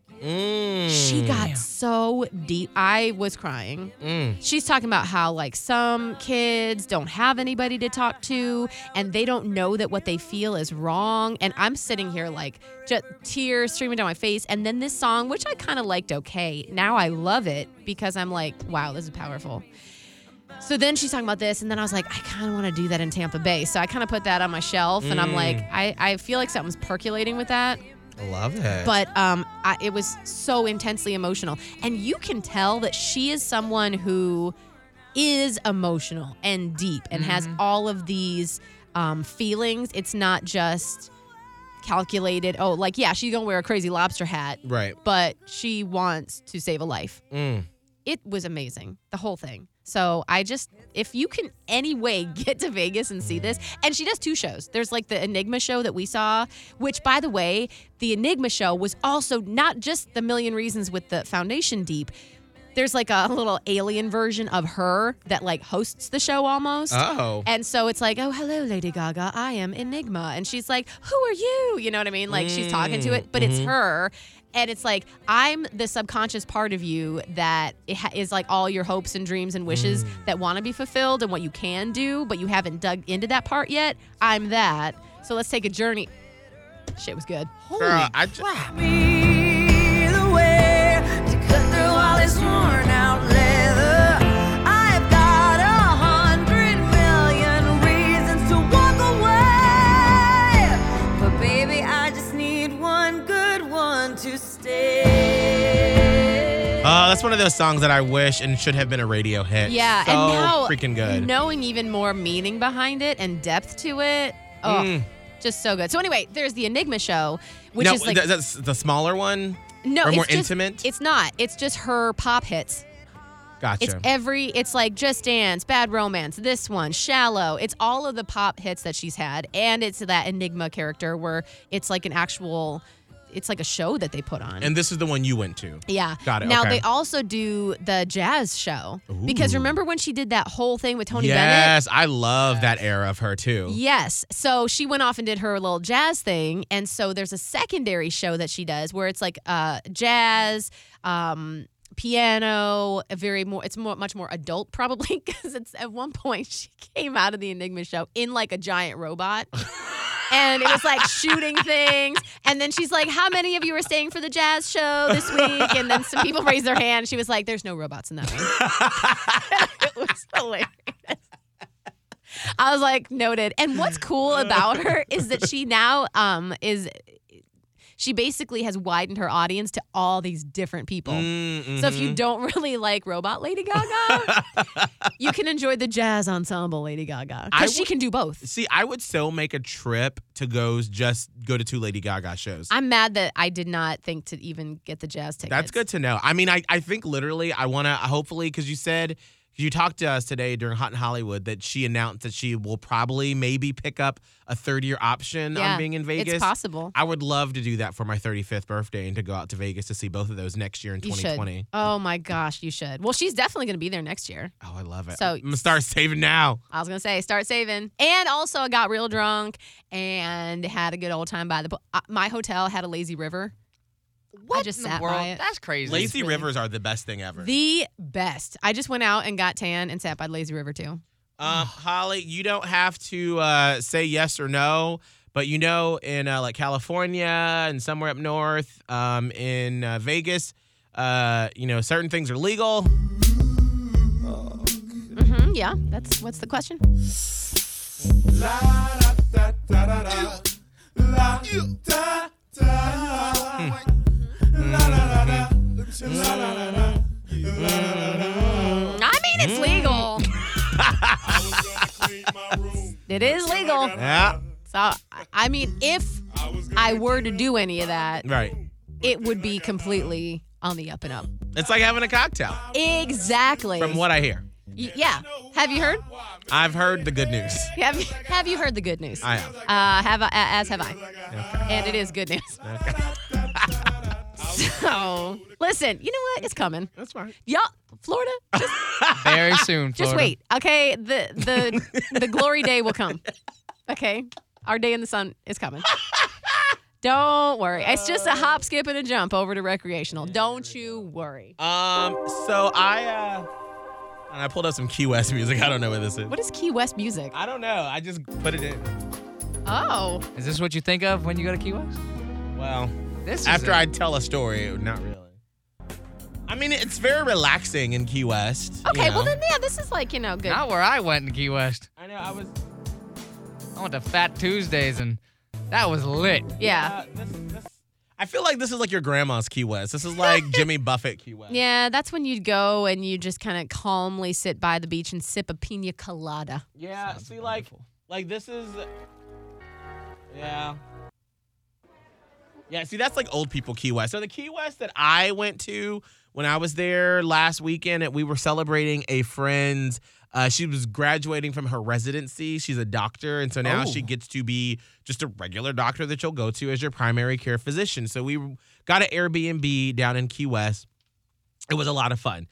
Speaker 6: She got so deep. I was crying. She's talking about how like some kids don't have anybody to talk to and they don't know that what they feel is wrong. And I'm sitting here like just tears streaming down my face. And then this song, which I kind of liked okay. Now I love it because I'm like, wow, this is powerful. So then she's talking about this, and then I was like, I kind of want to do that in Tampa Bay. So I kind of put that on my shelf, and I'm like, I feel like something's percolating with that.
Speaker 5: I love it.
Speaker 6: But it was so intensely emotional. And you can tell that she is someone who is emotional and deep and has all of these feelings. It's not just calculated. Oh, like, yeah, she's going to wear a crazy lobster hat.
Speaker 5: Right.
Speaker 6: But she wants to save a life. It was amazing, the whole thing. So if you can anyway get to Vegas and see this, and she does 2 shows. There's like the Enigma show that we saw, which by the way, the Enigma show was also not just the Million Reasons with the Foundation Deep. There's like a little alien version of her that like hosts the show almost.
Speaker 5: Oh.
Speaker 6: And so it's like, oh, hello, Lady Gaga, I am Enigma. And she's like, who are you? You know what I mean? Like she's talking to it, but it's her. And it's like, I'm the subconscious part of you that is like all your hopes and dreams and wishes that want to be fulfilled and what you can do, but you haven't dug into that part yet. I'm that. So let's take a journey. Shit was good.
Speaker 5: Girl, that's one of those songs that I wish and should have been a radio hit.
Speaker 6: Yeah,
Speaker 5: so
Speaker 6: and now
Speaker 5: freaking good.
Speaker 6: Knowing even more meaning behind it and depth to it, just so good. So anyway, there's the Enigma show, which is like
Speaker 5: that's the smaller one.
Speaker 6: No,
Speaker 5: or
Speaker 6: it's
Speaker 5: more
Speaker 6: just,
Speaker 5: intimate.
Speaker 6: It's not. It's just her pop hits.
Speaker 5: Gotcha.
Speaker 6: It's like Just Dance, Bad Romance, this one, Shallow. It's all of the pop hits that she's had, and it's that Enigma character where it's like an actual. It's like a show that they put on.
Speaker 5: And this is the one you went to.
Speaker 6: Yeah.
Speaker 5: Got it.
Speaker 6: Now,
Speaker 5: okay.
Speaker 6: they also do the jazz show. Because remember when she did that whole thing with Tony Bennett?
Speaker 5: Yes, I love that era of her, too.
Speaker 6: Yes. So she went off and did her little jazz thing. And so there's a secondary show that she does where it's like jazz, piano, it's much more adult probably because it's at one point she came out of the Enigma show in like a giant robot. And it was like shooting things. And then she's like, how many of you are staying for the jazz show this week? And then some people raised their hand. She was like, there's no robots in that one. It was hilarious. I was like, noted. And what's cool about her is that she now she basically has widened her audience to all these different people. So if you don't really like robot Lady Gaga, you can enjoy the jazz ensemble Lady Gaga. Because she can do both.
Speaker 5: See, I would still make a trip to go to 2 Lady Gaga shows.
Speaker 6: I'm mad that I did not think to even get the jazz tickets.
Speaker 5: That's good to know. I mean, I think literally I want to, hopefully, because you said You talked to us today during Hot in Hollywood that she announced that she will probably maybe pick up a third-year option on being in Vegas.
Speaker 6: It's possible.
Speaker 5: I would love to do that for my 35th birthday and to go out to Vegas to see both of those next year in
Speaker 6: You
Speaker 5: 2020.
Speaker 6: should. Oh my gosh, you should. Well, she's definitely going to be there next year.
Speaker 5: Oh, I love it.
Speaker 6: So-
Speaker 5: I'm going to start saving now.
Speaker 6: I was going to say, start saving. And also, I got real drunk and had a good old time by the pool. My hotel had a lazy river.
Speaker 2: What
Speaker 6: I just
Speaker 2: in the
Speaker 6: sat
Speaker 2: world?
Speaker 6: by it.
Speaker 2: That's crazy.
Speaker 5: Lazy rivers are the best thing ever.
Speaker 6: The best. I just went out and got tan and sat by the lazy river too.
Speaker 5: Holly, you don't have to say yes or no, but you know, in like California and somewhere up north, in Vegas, you know, certain things are legal.
Speaker 6: Yeah, what's the question? I mean, it's legal. It is legal.
Speaker 5: Yeah.
Speaker 6: So, I mean, if I were to do any of that,
Speaker 5: Right.
Speaker 6: it would be completely on the up and up.
Speaker 5: It's like having a cocktail,
Speaker 6: Exactly.
Speaker 5: from what I hear.
Speaker 6: Yeah. Have you heard?
Speaker 5: I've heard the good news.
Speaker 6: Have you heard the good news?
Speaker 5: I have.
Speaker 6: As have I. And it is good news. So, listen, you know what? It's coming.
Speaker 5: That's fine.
Speaker 6: Y'all, Florida,
Speaker 2: Very soon.
Speaker 6: just
Speaker 2: Florida.
Speaker 6: wait. Okay, the glory day will come. Okay, our day in the sun is coming. Don't worry. It's just a hop, skip, and a jump over to recreational. Don't you worry.
Speaker 5: So I pulled up some Key West music. I don't know what this is.
Speaker 6: What is Key West music?
Speaker 5: I don't know. I just put it in.
Speaker 6: Oh,
Speaker 2: Is this what you think of when you go to Key West?
Speaker 5: Well,
Speaker 2: This is
Speaker 5: after
Speaker 2: it.
Speaker 5: I tell a story, not really. I mean, it's very relaxing in Key West.
Speaker 6: okay.
Speaker 5: you know.
Speaker 6: Well, then, yeah, this is like, good.
Speaker 2: Not where I went in Key West.
Speaker 5: I know. I was.
Speaker 2: I went to Fat Tuesdays and that was lit.
Speaker 6: Yeah.
Speaker 5: I feel like this is like your grandma's Key West. This is like Jimmy Buffett Key West.
Speaker 6: Yeah, that's when you'd go and you just kind of calmly sit by the beach and sip a pina colada.
Speaker 5: Yeah. See, like this is. Yeah. Yeah. See, that's like old people Key West. So the Key West that I went to when I was there last weekend, we were celebrating a friend's. She was graduating from her residency. She's a doctor, and so now she gets to be just a regular doctor that you'll go to as your primary care physician. So we got an Airbnb down in Key West. It was a lot of fun.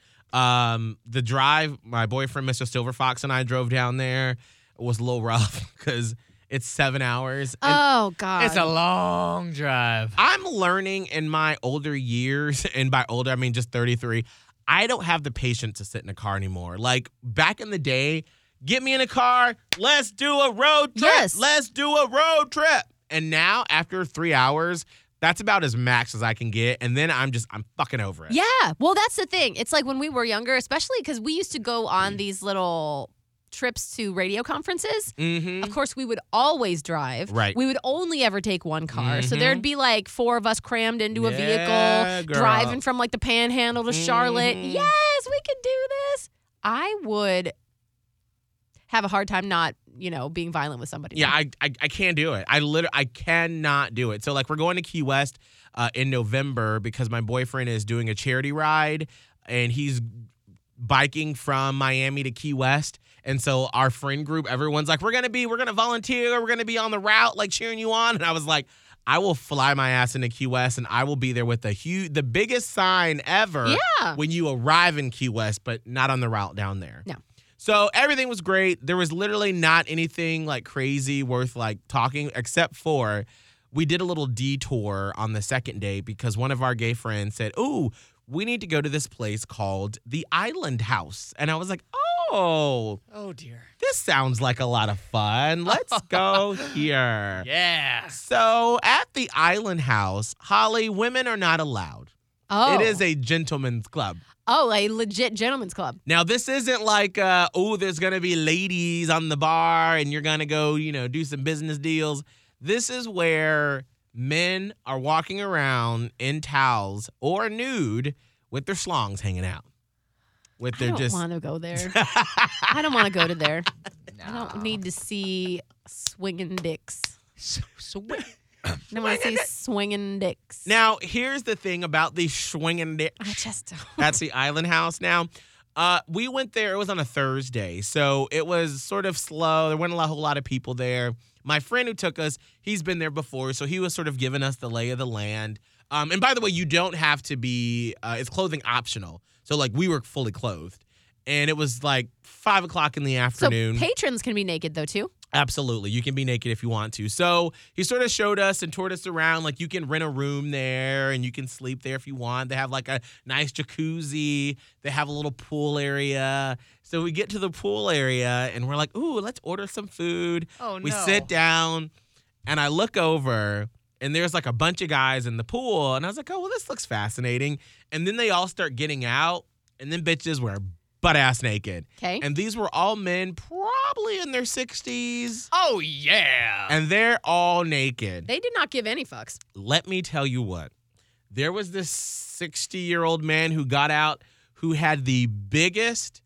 Speaker 5: The drive, my boyfriend, Mr. Silver Fox, and I drove down there. It was a little rough because it's 7 hours. And
Speaker 6: Oh, God.
Speaker 2: It's a long drive.
Speaker 5: I'm learning in my older years, and by older, I mean just 33, I don't have the patience to sit in a car anymore. Like back in the day, get me in a car, let's do a road trip.
Speaker 6: Yes.
Speaker 5: Let's do a road trip. And now, after 3 hours, that's about as max as I can get. And then I'm fucking over it.
Speaker 6: Yeah. Well, that's the thing. It's like when we were younger, especially because we used to go on these little trips to radio conferences.
Speaker 5: Mm-hmm.
Speaker 6: Of course, we would always drive.
Speaker 5: Right.
Speaker 6: We would only ever take one car. So there'd be like 4 of us crammed into a
Speaker 5: Yeah,
Speaker 6: vehicle,
Speaker 5: girl.
Speaker 6: driving from like the Panhandle to Charlotte.
Speaker 5: Mhm.
Speaker 6: Yes, we could do this. I would have a hard time not, being violent with somebody.
Speaker 5: Yeah, I can't do it. I cannot do it. So like we're going to Key West in November because my boyfriend is doing a charity ride and he's biking from Miami to Key West. And so our friend group, everyone's like, we're gonna volunteer, we're gonna be on the route, like cheering you on. And I was like, I will fly my ass into Key West and I will be there with the biggest sign ever
Speaker 6: Yeah.
Speaker 5: when you arrive in Key West, but not on the route down there.
Speaker 6: No.
Speaker 5: So everything was great. There was literally not anything like crazy worth like talking, except for we did a little detour on the second day because one of our gay friends said, "Ooh, we need to go to this place called the Island House." And I was like, "Oh,
Speaker 2: dear.
Speaker 5: this sounds like a lot of fun. Let's go here."
Speaker 2: Yeah.
Speaker 5: So at the Island House, Holly, women are not allowed.
Speaker 6: Oh.
Speaker 5: It is a gentleman's club.
Speaker 6: Oh, a legit gentleman's club.
Speaker 5: Now, this isn't like, there's going to be ladies on the bar and you're going to go, do some business deals. This is where men are walking around in towels or nude with their schlongs hanging out.
Speaker 6: I don't want to go there. I don't want to go to there. I don't need to see swinging dicks. I don't want to see swinging dicks.
Speaker 5: Now, here's the thing about the swinging dicks.
Speaker 6: I just don't.
Speaker 5: That's the Island House. Now, We went there. It was on a Thursday, so it was sort of slow. There weren't a whole lot of people there. My friend who took us, he's been there before, so he was sort of giving us the lay of the land. And by the way, you don't have to be. It's clothing optional. So like we were fully clothed, and it was like 5 o'clock in the afternoon.
Speaker 6: So patrons can be naked though too.
Speaker 5: Absolutely. You can be naked if you want to. So he sort of showed us and toured us around. Like you can rent a room there and you can sleep there if you want. They have like a nice jacuzzi. They have a little pool area. So we get to the pool area and we're like, ooh, let's order some food.
Speaker 2: Oh, no.
Speaker 5: We sit down and I look over and there's like a bunch of guys in the pool. And I was like, oh, well, this looks fascinating. And then they all start getting out and then bitches were butt ass naked.
Speaker 6: Okay.
Speaker 5: And these were all men probably in their 60s.
Speaker 2: Oh, yeah.
Speaker 5: And they're all naked.
Speaker 6: They did not give any fucks.
Speaker 5: Let me tell you what. There was this 60-year-old man who got out who had the biggest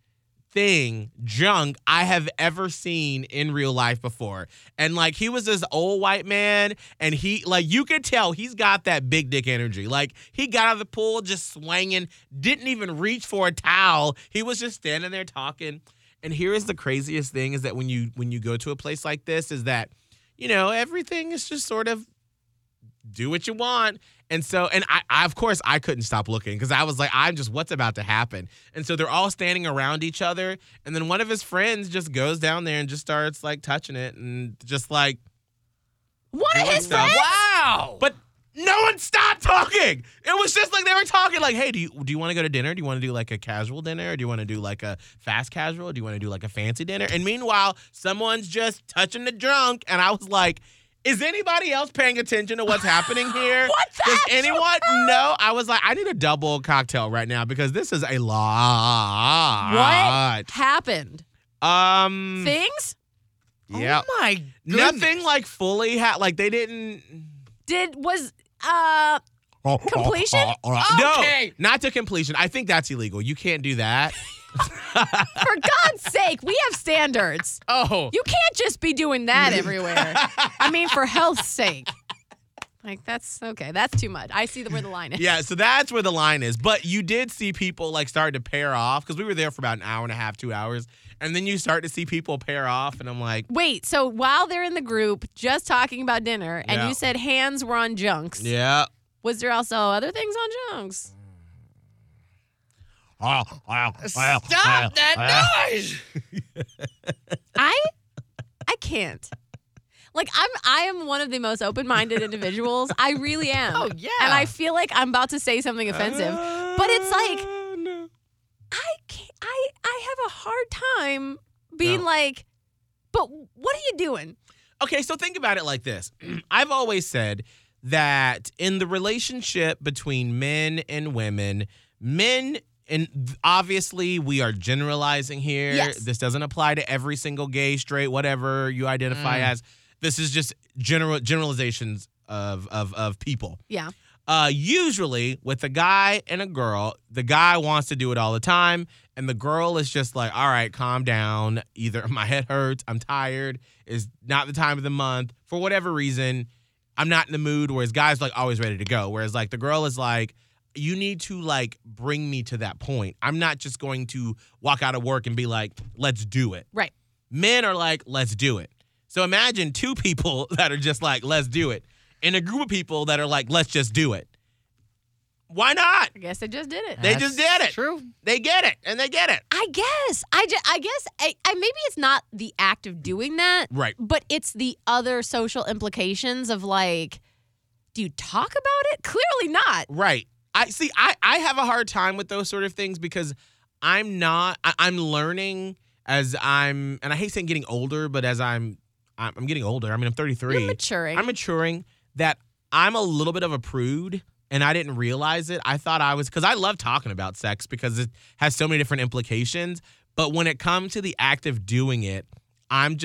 Speaker 5: junk I have ever seen in real life before. And like he was this old white man and he like you could tell he's got that big dick energy. Like he got out of the pool just swinging, didn't even reach for a towel. He was just standing there talking. And here is the craziest thing is that when you go to a place like this is that, you know, everything is just sort of do what you want. And so, and I of course, I couldn't stop looking because I was like, what's about to happen? And so they're all standing around each other. And then one of his friends just goes down there and just starts like touching it and just like.
Speaker 6: One of
Speaker 5: doing
Speaker 6: his
Speaker 5: stuff.
Speaker 6: friends?
Speaker 2: Wow.
Speaker 5: But no one stopped talking. It was just like they were talking like, hey, do you want to go to dinner? Do you want to do like a casual dinner? Or do you want to do like a fast casual? Do you want to do like a fancy dinner? And meanwhile, someone's just touching the drunk. And I was like, is anybody else paying attention to what's happening here?
Speaker 6: What the
Speaker 5: Does
Speaker 6: heck?
Speaker 5: anyone know? I was like, I need a double cocktail right now because this is a lot.
Speaker 6: What happened? Things?
Speaker 5: Yeah.
Speaker 2: Oh, my goodness.
Speaker 5: Nothing like fully like they didn't.
Speaker 6: Was completion?
Speaker 2: Okay.
Speaker 5: No, not to completion. I think that's illegal. You can't do that.
Speaker 6: For God's sake, we have standards.
Speaker 2: Oh.
Speaker 6: You can't just be doing that everywhere. I mean, for health's sake. Like, that's okay. That's too much. I see where the line is.
Speaker 5: Yeah, so that's where the line is. But you did see people like start to pair off because we were there for about an hour and a half, 2 hours. And then you start to see people pair off. And I'm like,
Speaker 6: Wait, so while they're in the group just talking about dinner and
Speaker 5: Yeah.
Speaker 6: you said hands were on junks,
Speaker 5: yeah.
Speaker 6: was there also other things on junks?
Speaker 2: Stop that noise.
Speaker 6: I can't. Like I am one of the most open-minded individuals. I really am.
Speaker 2: Oh, yeah.
Speaker 6: And I feel like I'm about to say something offensive. But it's like
Speaker 5: No.
Speaker 6: I can't, I have a hard time being
Speaker 5: No.
Speaker 6: like, but what are you doing?
Speaker 5: Okay, so think about it like this. I've always said that in the relationship between men and women, and obviously we are generalizing here.
Speaker 6: Yes.
Speaker 5: This doesn't apply to every single gay, straight, whatever you identify as. This is just generalizations of people.
Speaker 6: Yeah.
Speaker 5: Usually with a guy and a girl, the guy wants to do it all the time, and the girl is just like, all right, calm down. Either my head hurts, I'm tired, it's not the time of the month. For whatever reason, I'm not in the mood, whereas guys like always ready to go. Whereas like the girl is like, you need to like bring me to that point. I'm not just going to walk out of work and be like, let's do it.
Speaker 6: Right.
Speaker 5: Men are like, let's do it. So imagine two people that are just like, let's do it, and a group of people that are like, let's just do it. Why not?
Speaker 6: I guess I just did it.
Speaker 5: They just did it.
Speaker 2: True.
Speaker 5: They get it, and they get it.
Speaker 6: I guess. I guess maybe it's not the act of doing that.
Speaker 5: Right.
Speaker 6: But it's the other social implications of like, do you talk about it? Clearly not.
Speaker 5: Right. I have a hard time with those sort of things because I'm learning as and I hate saying getting older, but as I'm getting older. I mean, I'm 33.
Speaker 6: You're maturing.
Speaker 5: I'm maturing that I'm a little bit of a prude, and I didn't realize it. I thought I was, because I love talking about sex because it has so many different implications. But when it comes to the act of doing it, I'm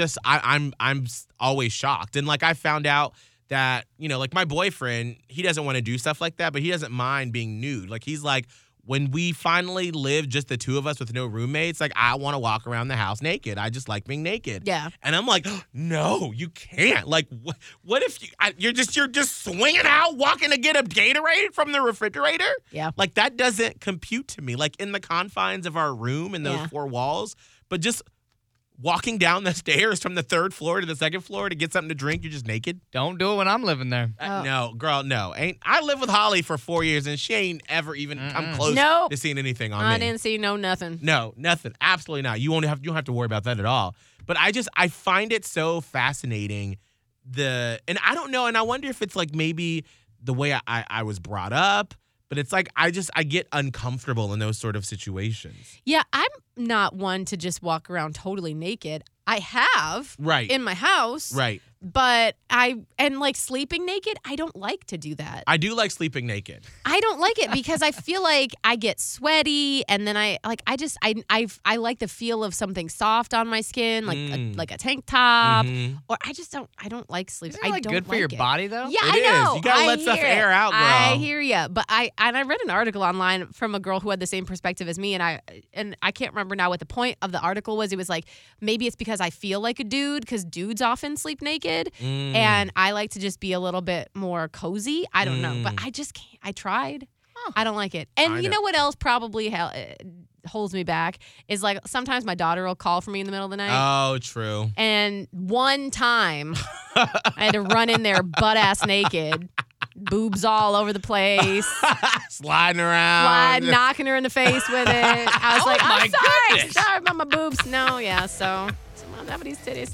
Speaker 5: always shocked. And like I found out that, you know, like my boyfriend, he doesn't want to do stuff like that, but he doesn't mind being nude. Like he's like, when we finally live just the two of us with no roommates, like I want to walk around the house naked. I just like being naked.
Speaker 6: Yeah.
Speaker 5: And I'm like, no, you can't. Like, what if you're just swinging out, walking to get a Gatorade from the refrigerator?
Speaker 6: Yeah.
Speaker 5: Like that doesn't compute to me. Like in the confines of our room and those four walls, but just walking down the stairs from the 3rd floor to the 2nd floor to get something to drink, you're just naked?
Speaker 2: Don't do it when I'm living there.
Speaker 5: No, girl, no. I lived with Holly for 4 years, and she ain't ever even come close
Speaker 6: Nope.
Speaker 5: to seeing anything on
Speaker 6: I
Speaker 5: me.
Speaker 6: didn't see nothing.
Speaker 5: No, nothing. Absolutely not. You don't have to worry about that at all. But I find it so fascinating. And I don't know, and I wonder if it's like maybe the way I was brought up. But it's like I get uncomfortable in those sort of situations.
Speaker 6: Yeah, I'm not one to just walk around totally naked. I have in my house.
Speaker 5: Right.
Speaker 6: But like sleeping naked, I don't like to do that.
Speaker 5: I do like sleeping naked.
Speaker 6: I don't like it because I feel like I get sweaty, and then I like the feel of something soft on my skin, like a tank top, or I don't like sleep.
Speaker 2: Isn't it like good for your body though?
Speaker 6: Yeah,
Speaker 5: It
Speaker 6: I know.
Speaker 5: is. You gotta
Speaker 6: I
Speaker 5: let stuff
Speaker 6: hear
Speaker 5: air
Speaker 6: it.
Speaker 5: out, girl.
Speaker 6: I hear you, but I read an article online from a girl who had the same perspective as me, and I can't remember now what the point of the article was. It was like maybe it's because I feel like a dude because dudes often sleep naked. And I like to just be a little bit more cozy. I don't know, but I just can't. I tried. I don't like it. And you know what else probably holds me back is like sometimes my daughter will call for me in the middle of the night.
Speaker 5: Oh, true.
Speaker 6: And one time I had to run in there butt ass naked, boobs all over the place,
Speaker 5: Sliding around.
Speaker 6: knocking her in the face with it. I was like,
Speaker 2: my
Speaker 6: I'm sorry,
Speaker 2: goodness.
Speaker 6: sorry about my boobs. No, yeah, so I'm having these titties.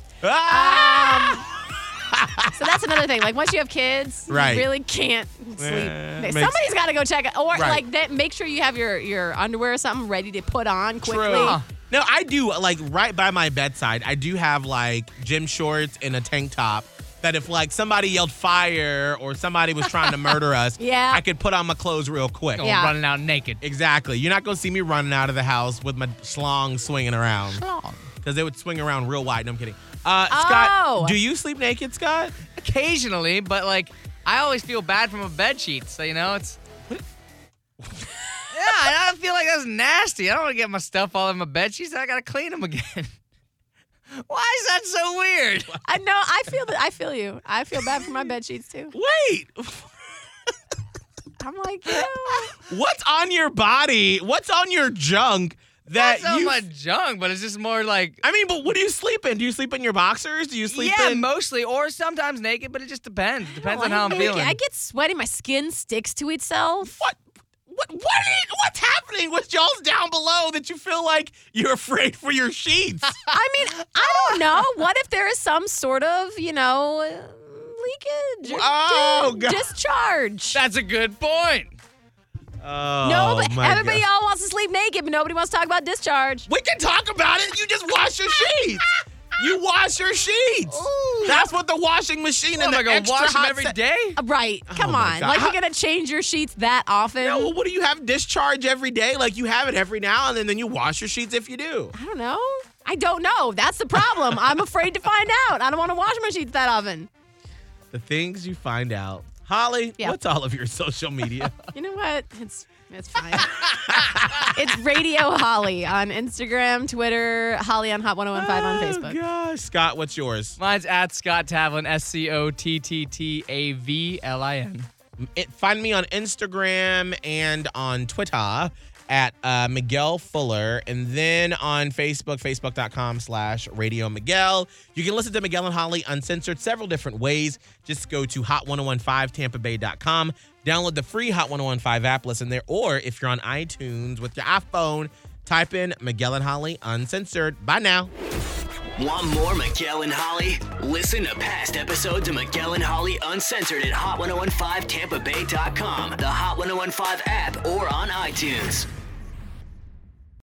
Speaker 6: So that's another thing. Like once you have kids,
Speaker 5: Right.
Speaker 6: you really can't sleep.
Speaker 5: makes-
Speaker 6: Somebody's got to go check it, or
Speaker 5: Right.
Speaker 6: like that. Make sure you have your underwear or something ready to put on quickly.
Speaker 5: True. No, I do, like, right by my bedside, I do have, like, gym shorts and a tank top that if, like, somebody yelled fire or somebody was trying to murder us,
Speaker 6: Yeah.
Speaker 5: I could put on my clothes real quick.
Speaker 2: Going
Speaker 6: Yeah.
Speaker 2: running out naked.
Speaker 5: Exactly. You're not going to see me running out of the house with my schlong swinging around. Because they would swing around real wide. No, I'm kidding. Scott, do you sleep naked, Scott?
Speaker 2: Occasionally, but like I always feel bad from a bed sheet. So it's. Yeah, I feel like that's nasty. I don't want to get my stuff all in my bed sheets. I gotta clean them again. Why is that so weird?
Speaker 6: I know. I feel you. I feel bad for my bed sheets too.
Speaker 5: Wait.
Speaker 6: I'm like, ew.
Speaker 5: What's on your body? What's on your junk that
Speaker 2: That's not
Speaker 5: you...
Speaker 2: my junk, but it's just more like.
Speaker 5: I mean, but what do you sleep in? Do you sleep in your boxers? Do you sleep
Speaker 2: Yeah,
Speaker 5: in...
Speaker 2: mostly, or sometimes naked, but it just depends. Depends on how I'm
Speaker 6: I
Speaker 2: feeling.
Speaker 6: I get sweaty. My skin sticks to itself.
Speaker 5: What's happening with y'all's down below that you feel like you're afraid for your sheets?
Speaker 6: I mean, I don't know. What if there is some sort of, leakage or
Speaker 5: Oh, God.
Speaker 6: discharge?
Speaker 2: That's a good point.
Speaker 5: Oh,
Speaker 6: No, but
Speaker 5: my
Speaker 6: everybody
Speaker 5: God.
Speaker 6: all wants to sleep naked, but nobody wants to talk about discharge.
Speaker 5: We can talk about it. You just wash your sheets. You wash your sheets. That's what the washing machine
Speaker 2: What,
Speaker 5: and
Speaker 2: am I
Speaker 5: the
Speaker 2: gonna
Speaker 5: extra
Speaker 2: wash them
Speaker 5: hot
Speaker 2: every
Speaker 5: set-
Speaker 2: day?
Speaker 6: Right. Come
Speaker 5: my
Speaker 6: on.
Speaker 5: God.
Speaker 6: Like,
Speaker 5: How-
Speaker 6: you're going to change your sheets that often?
Speaker 5: No, well, what do you have discharge every day? Like you have it every now and then you wash your sheets if you do.
Speaker 6: I don't know. I don't know. That's the problem. I'm afraid to find out. I don't want to wash my sheets that often.
Speaker 5: The things you find out. Holly,
Speaker 6: Yeah.
Speaker 5: what's all of your social media?
Speaker 6: You know what? It's fine. It's Radio Holly on Instagram, Twitter, Holly on Hot 1015 on Facebook.
Speaker 5: Oh, gosh. Scott, what's yours?
Speaker 2: Mine's at Scott Tavlin, SCOTTTAVLIN.
Speaker 5: Find me on Instagram and on Twitter at Miguel Fuller, and then on Facebook, facebook.com/Radio Miguel. You can listen to Miguel and Holly Uncensored several different ways. Just go to hot1015tampabay.com, download the free Hot 1015 app, listen there, or if you're on iTunes with your iPhone, type in Miguel and Holly Uncensored. Bye now.
Speaker 3: Want more Miguel and Holly? Listen to past episodes of Miguel and Holly Uncensored at hot1015tampabay.com, the Hot 1015 app, or on iTunes.